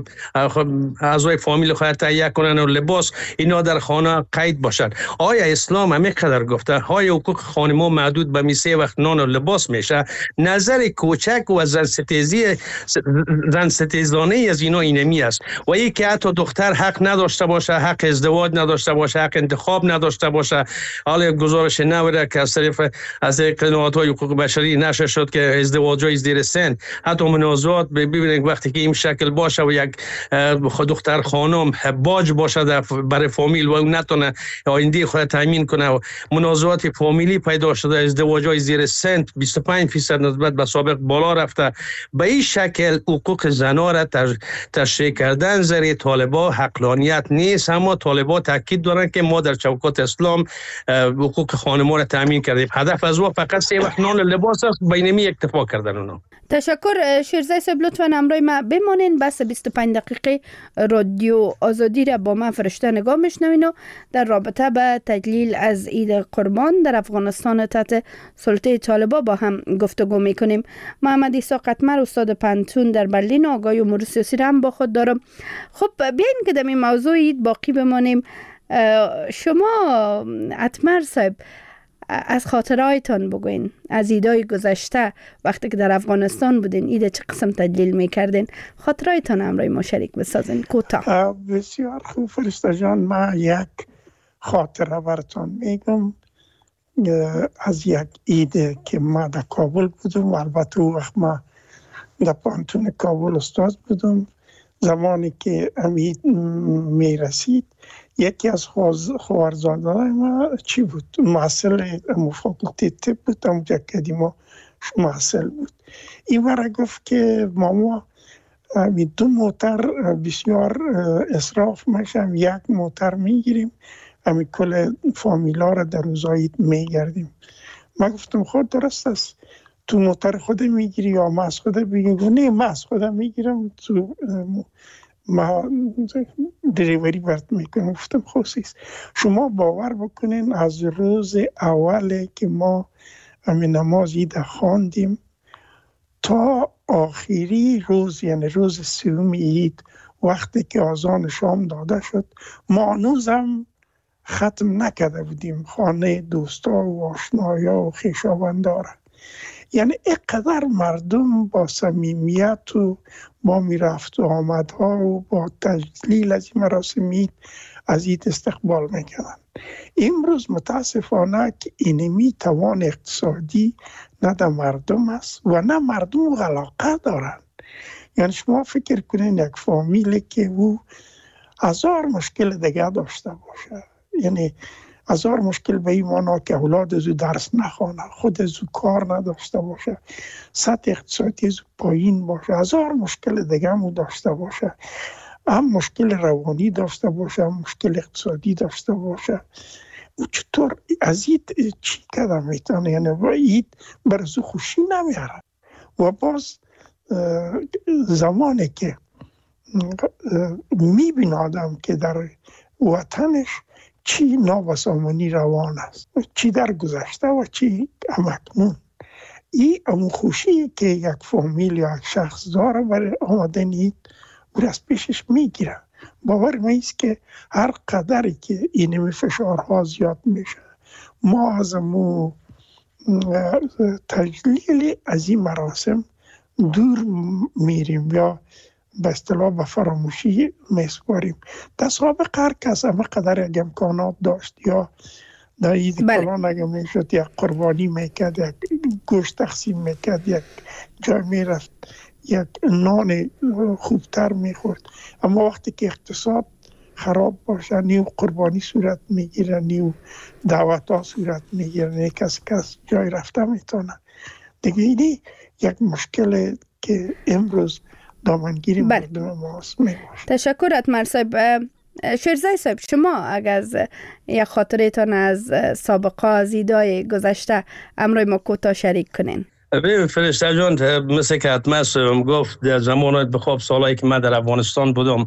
J: اعضای فامیل خود تهیه کنن و لباس اینا در خانه قید باشد. آیا اسلام همین قدر گفته آیا حقوق خانم‌ها محدود به می سه وقت نان و لباس میشه؟ نظر کوچک و زن ستیزی زن ستیزانه از اینا اینمی است و ای که حتی دختر حق نداشته باشه، حق ازدواج نداشته باشه، حق انتخاب نداشته باشه. حالا گزارش نوره که از طرف از قنوات‌های حقوق بشری نشر شد که ازدواج‌های زیر سن، حتی منازعات ببینید وقتی که این شکل باشه و یک دختر خانم باج باشه برای فامیل و اون نتونه آینده خود تامین کنه و منازعات فامیلی پیدا شده، ازدواج‌های زیر سن بیست و پنج درصد نسبت به سابق بالا رفته. به این شکل حقوق زنان را تشریح کردن زیر طالبان حقانیت نیست، اما طالبان تاکید دارن که ما در چوکات اسلام حقوق خانم‌ها را تامین کردیم. هدف از او فقط سه وقت نان لباس است، بینمی اکتفا کردن اونا.
C: تشکر شیرزای صاحب، لطفاً همراه ما بمانین. بس بیست و پنج دقیقه رادیو آزادی را با من فرشته نگاه میشنوین و در رابطه به تجلیل از عید قربان در افغانستان تحت سلطه طالبان با هم گفتگو میکنیم. محمد عیسی قطمر استاد پانتون در برلین آگاهی امور سیاسی را هم با خود دارم. خب بیاین که در این موضوع عید باقی بمانیم. شما قطمر صاحب از خاطرهایتان بگوین، از ایدای گذشته وقتی که در افغانستان بودین ایده چه قسم تجلیل میکردین؟ خاطرهایتان همراه ما شریک بسازین کوتاه.
I: بسیار خوب فرشته جان، من یک خاطره براتون میگم از یک ایده که ما در کابل بودم و البته او وقت ما در پانتون کابل استاد بودم. زمانی که امید میرسید یکی از خوارزادان ما چی بود؟ محصل فاکولته طب بود، اونجا کدیما محصل بود. این مرا گفت که ماما دو موتر بسیار اصراف میشم، یک موتر میگیریم همین کل فامیلا را در روزایید میگردیم. من گفتم خود درست است، تو موتر خود میگیری یا ما از خود بگیم؟ نه من از خود میگیرم، تو ما دریوری برد میکنم. گفتم خوصیست. شما باور بکنین از روز اول که ما همین نماز عید خواندیم تا آخری روز، یعنی روز سوم عید وقتی که آذان شام داده شد، ما هنوزم ختم نکرده بودیم خانه دوستا و آشنایا و خویشاوندان را. یعنی اینقدر مردم با صمیمیت و با میرفت و آمدها و با تجلیل از این مراسم عید از عید استقبال میکنن. امروز متاسفانه که اینمی توان اقتصادی نه در مردم است و نه مردم علاقه دارن. یعنی شما فکر کنین یک فامیلی که او هزار مشکل دیگه داشته باشه، یعنی هزار مشکل به این معنا که اولاد از او درس نخوانه، خود از او کار نداشته باشه، سطح اقتصادی از او پایین باشه، هزار مشکل دیگه هم داشته باشه، هم مشکل روانی داشته باشه، هم مشکل اقتصادی داشته باشه، او چطور از این چی کده میتونه؟ یعنی با این برزو خوشی نمیاره. و باز زمانی که میبین آدم که در وطنش چی نابسامانی روان است، چی در گذشته و چی همکنون، این امو خوشی که یک فامیل یا یک شخص داره برای آمدن اید او از پیشش میگیره. باور میست که هر قدری که این فشارها زیاد میشه ما از امو تجلیل از این مراسم دور میریم یا به اصطلاح به فراموشی میسپاریم. در سابق هر کس همه قدر یک امکانات داشت یا در عید کلان اگه میشد یک قربانی میکرد، یک گوشت تقسیم میکرد، یک جای میرفت یک نان خوبتر میخورد. اما وقتی که اقتصاد خراب باشه نیو قربانی صورت میگیره، نیو دعوت ها صورت میگیره، نیو کس کس جای رفته میتونه. دیگه اینی یک مشکل که امروز دامنگیری مردم ماست میباشه.
C: تشکر اتمر صاحب. شیرزای صاحب، شما اگر از یک خاطرتان از سابقه از ایدای گذشته امروی ما کوتاه شریک کنین.
J: ببین فرشته جان، مثل که اتمر صاحب گفت در زمان بخواب سالایی که من در افغانستان بودم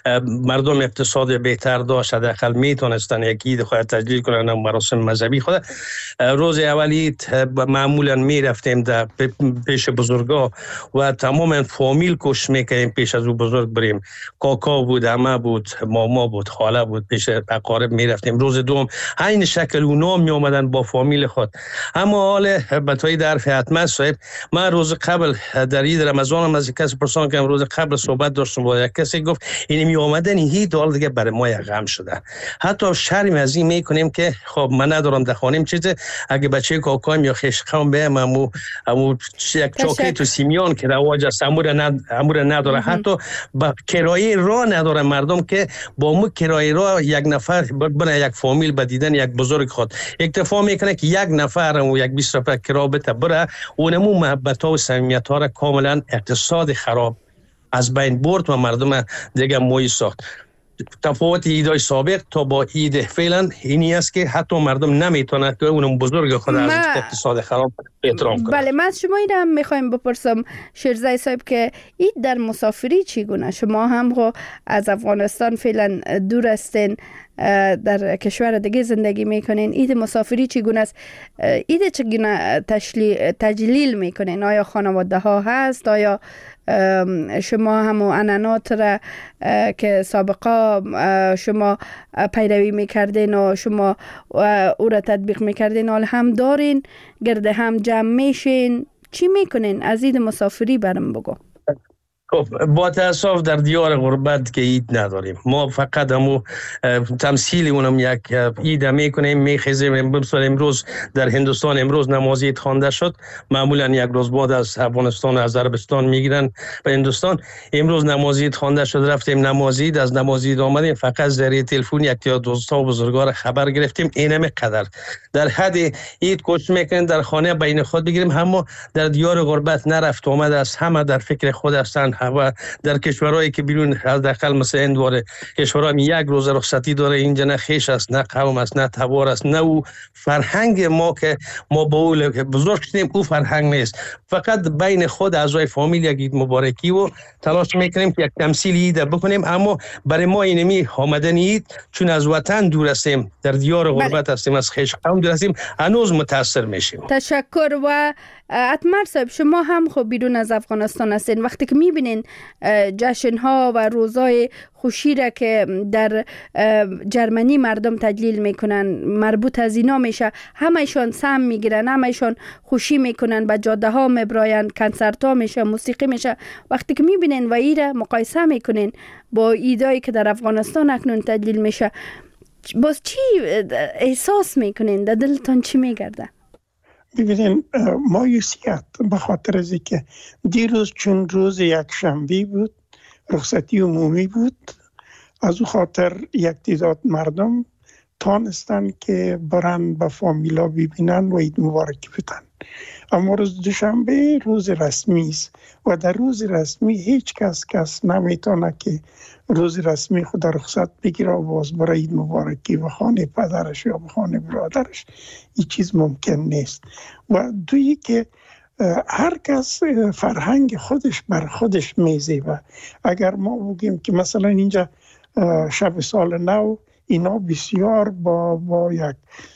J: مردم اقتصاد بهتر داشت، حداقل میتونستن یک عید خود تجلیل کنن، مراسم مذهبی خود. روز اولی معمولا میرفتیم در پیش بزرگا و تمام فامیل کوشش میکنیم پیش از او بزرگ بریم. کاکا بود، عمه بود، ماما بود، خاله بود، پیش اقارب میرفتیم. روز دوم عین شکل اونا می اومدن با فامیل خود. اما حال بتای در اتمر صاحب، من روز قبل در عید رمضان هم از کسی پرسان کردم، روز قبل صحبت داشتم با یک کسی، گفت این می اومدن این دال دیگه برای ما یک غم شده. حتی شرم از این میکنیم که خب من ندارم در خانم چیزه، اگه بچه کاکایم یا خشقام بهم امو امو یک چاکلیت و سیمیان که رواج است امور ند امور نداره. حتی با کرایه راه نداره مردم که با مو کرایه راه یک نفر بره یک فامیل بدیدن یک بزرگ خود اکتفا میکنه که یک نفر و یک بیست نفر کرایه بده بره. اونمو محبت ها و صمیمیت ها را کاملا اقتصاد خراب از بین برد و مردم دیگه موی ساخت. تفاوت ایدای سابق تا با اید فعلا اینی است که حتی مردم نمیتونه که اونم بزرگ خود از اقتصاد خراب احترام کنه.
C: بله، من از شما این هم میخوایم بپرسم شیرزای صاحب که اید در مسافری چگونه؟ شما هم از افغانستان فعلا دور هستین، در کشور دیگه زندگی میکنین، اید مسافری چگونه است؟ اید چگونه تجلیل میکنین؟ آیا خانواده ها هست؟ آیا شما همو عنعنات را که سابقا شما پیروی میکردین و شما او را تطبیق میکردین حال هم دارین؟ گرده هم جمع میشین؟ چی میکنین؟ از عید مسافری برم بگو.
J: خب با تاسف در دیار غربت که عید نداریم. ما فقط همو تمثیل اونم یک عید میکنیم، میخیزیم. مثلا امروز در هندوستان امروز نماز عید خوانده شد، معمولا یک روز بعد از افغانستان و از عربستان میگیرن به هندوستان. امروز نماز عید خوانده شد، رفتیم نماز عید، از نماز عید آمدیم، فقط ذریعه تلفن یک یا دوستا و بزرگوار خبر گرفتیم. اینم قدر در حد عید کوشش میکنیم در خانه بین خود بگیریم. اما در دیار غربت نرفت آمد است، همه در فکر خود هستند و در کشورهایی که بیرون از داخل مثل اندواره کشورها یک روز رخصتی داره، اینجا نه خیش است، نه قوم است، نه تبار است، نه او فرهنگ ما که ما با او بزرگ شدیم او فرهنگ نیست. فقط بین خود اعضای فامیل یک عید مبارکی و تلاش میکنیم که یک تمثیل عید بکنیم. اما برای ما اینمی آمدن عید چون از وطن دور هستیم، در دیار غربت هستیم، از خیش قوم دور هستیم، هنوز متاثر میشیم.
C: تشکر. و اتمر صاحب، شما هم خب بیرون از افغانستان هستین، وقتی که میبینین جشن ها و روزای خوشی را که در جرمنی مردم تجلیل میکنن مربوط از اینا میشه، همهشان سهم میگیرن، همهشان خوشی میکنن، به جاده ها میبراین، کنسرت ها میشه، موسیقی میشه. وقتی که میبینین و ایره مقایسه میکنین با ایدایی که در افغانستان اکنون تجلیل میشه، باز چی احساس میکنین؟ در دلتان چی میگرده؟
I: ببینین، مایوسیت به خاطر از که دیروز چون روز یک شنبه بود، رخصتی عمومی بود، از او خاطر یک تعداد مردم تانستن که برن به فامیلا ببینن و عید مبارک بدن. اما روز دوشنبه روز رسمی است و در روز رسمی هیچ کس کس نمیتونه که روز رسمی خود رخصت بگیره و باز برای عید مبارکی و خانه پدرش یا به خانه برادرش. این چیز ممکن نیست. و دویی که هر کس فرهنگ خودش بر خودش میزیبه. اگر ما بگیم که مثلا اینجا شب سال نو اینا بسیار با با یک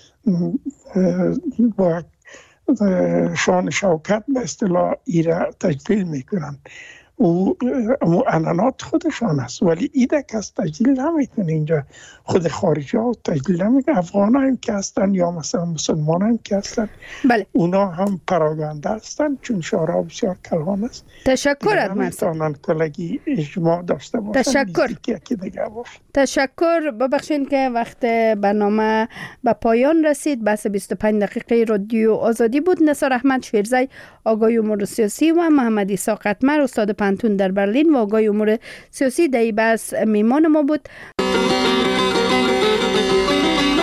I: با شان شوکت به اصطلاح ایره تجلیل میکنن و عنعنات خودشان است، ولی ایده کس تجلیل نمیکنه. اینجا خود خارجی ها تجلیل نمیکنه. افغان هم که هستن یا مثلا مسلمان هم که هستن،
C: بله.
I: اونا هم پراگنده هستن چون شعرها بسیار کلان است.
C: تشکر از
I: نمیتونن کلگی اجماع داشته باشن.
C: تشکر تشکر. ببخشید که وقت برنامه به پایان رسید. بس بیست و پنج دقیقه رادیو آزادی بود. نثار احمد شیرزی آگاهی امور سیاسی و محمد عیسی قطمر استاد پانتون در برلین و آگاهی امور سیاسی در بس میمان ما بود.